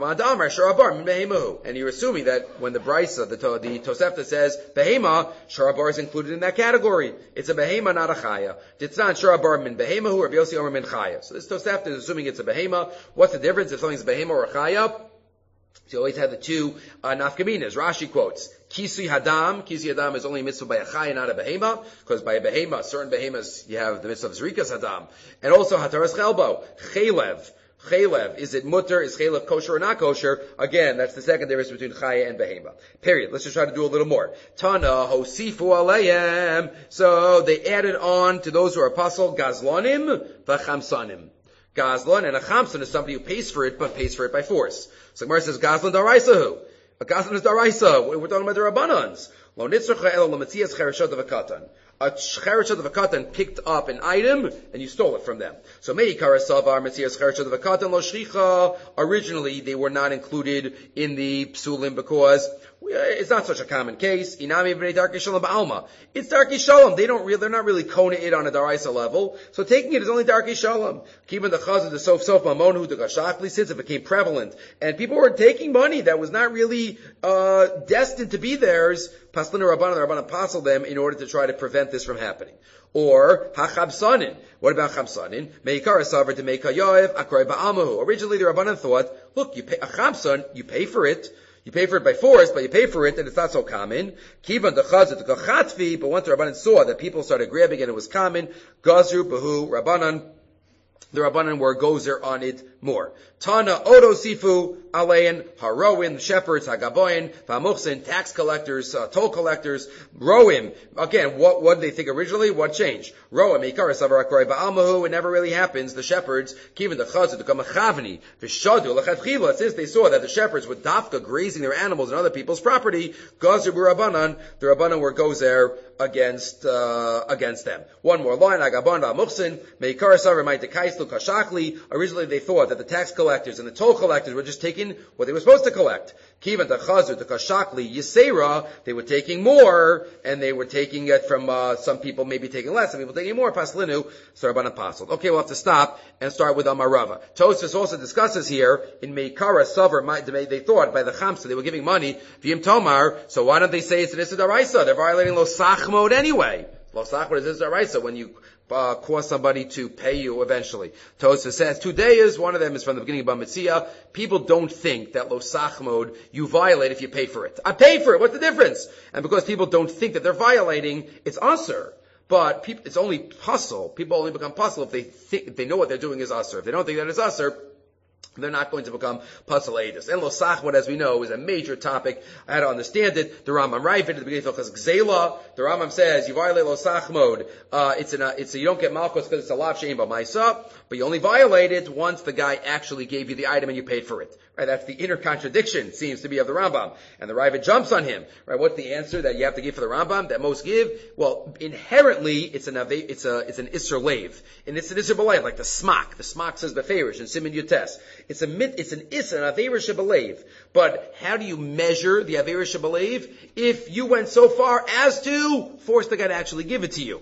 B: you're assuming that when the brisa, the, to, the Tosefta says behema, sharabar is included in that category. It's a behema, not a chaya. Ditzan sharabar min behema hu, Rabbi Yossi Omer min chaya. So this Tosefta is assuming it's a behema. What's the difference if something's a behema or a chaya? So you always have the two uh, nafkaminas. Rashi quotes, Kisui hadam. Kisui hadam is only a mitzvah by a chaya, not a behema, because by a behema, certain behemas, you have the mitzvah of zrikas hadam. And also hataras chelbo, chelev. Chelev, is it mutter, is chelev kosher or not kosher? Again, that's the second difference between chaya and behema. Period. Let's just try to do a little more. Tana hosifu aleihem. So they added on to those who are apostle, gazlonim v'chamsanim. Gazlon, and a chamson is somebody who pays for it, but pays for it by force. So Gemara says, Gazlon daraisahu. A Gazlon is daraisa. We're talking about the Rabbanans. Lo nitzracha elo l'metzias chereshot of a katan. A chereshot of a katan picked up an item, and you stole it from them. So meikara savar metzias chereshot of a katan lo shricha. Originally, they were not included in the psulim because it's not such a common case. Inami b'nei darkei shalom ba'alma. It's darkei shalom. They don't really, they're not really kona it on a daraisa level. So taking it is only darkei shalom. Keeping the chazah, the sof sof mamonu, the gashakli, since it became prevalent. And people were taking money that was not really, uh, destined to be theirs. Paslin or Rabbanan, the Rabbanan apostle them in order to try to prevent this from happening. Or, ha-chabsanin. What about chabsanin? Meikar asavar to meika yoev, akroy ba'amahu. Originally the Rabbanan thought, look, you pay, a chabsan, you pay for it. You pay for it by force, but you pay for it, and it's not so common. Kivan dechazet kachatvi, but once the Rabbanan saw that people started grabbing it, it was common. Gazru bahu Rabbanan. The Rabbanan were gozer on it more. Tana odo sifu alein haroin shepherds hagaboyin vamuchsin tax collectors uh, toll collectors roim. Again, what what did they think originally? What changed? Roim ikaras avarakroy ba'almahu. It never really happens. The shepherds given the chazah to come a chavni v'shadu lechatchila. Since they saw that the shepherds were dafka grazing their animals on other people's property, gazer b'Rabbanan. The Rabbanan were gozer against uh, against them. One more line. Hagabon vamuchsin meikaras avaramay tekaislu kashakli. Originally they thought that the tax collectors and the toll collectors were just taking what they were supposed to collect. Kivan the chazur, the kashakli, yisera, they were taking more, and they were taking it from, uh, some people maybe taking less, some people taking more, paslinu, Sarabban apostle. Okay, we'll have to stop and start with Amarava. Tosfos also discusses here, in Meikara, Savar, they thought by the Chamsa, they were giving money, V'im Tomar, so why don't they say it's an Issa Daraisa? They're violating Lo Sachmod anyway. Lo Sachmod is Issa Daraisa, when you Uh, cause somebody to pay you eventually. Tosfos says two days. One of them is from the beginning of Bamitzia. People don't think that lo sachmod you violate if you pay for it. I paid for it. What's the difference? And because people don't think that they're violating, it's usher. But people, it's only puzzle. People only become puzzle if they think, if they know what they're doing is usher. If they don't think that it's usher, they're not going to become pasal edus. And lo sachmod, as we know, is a major topic. I had to understand it. The Rambam writes at the beginning of Hilchos Gzela. The Rambam says you violate lo sachmod. Uh, it's an, uh, it's a, you don't get malchus because it's a lav shein b'maisa, but you only violate it once the guy actually gave you the item and you paid for it. Right? That's the inner contradiction seems to be of the Rambam. And the Ravid jumps on him. Right? What's the answer that you have to give for the Rambam that most give? Well, inherently it's an it's a it's an isser lave, and it's an isser b'leiv, like the smak. The smak says beferish and simin yutes. It's a mit, it's an issa, an aveira shebelev. But how do you measure the aveira shebelev if you went so far as to force the guy to actually give it to you?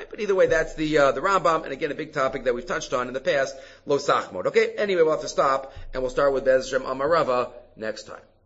B: But either way, that's the uh, the Rambam, and again, a big topic that we've touched on in the past, Lo Sachmod. Okay, anyway, we'll have to stop, and we'll start with Bez Shem Amarava next time.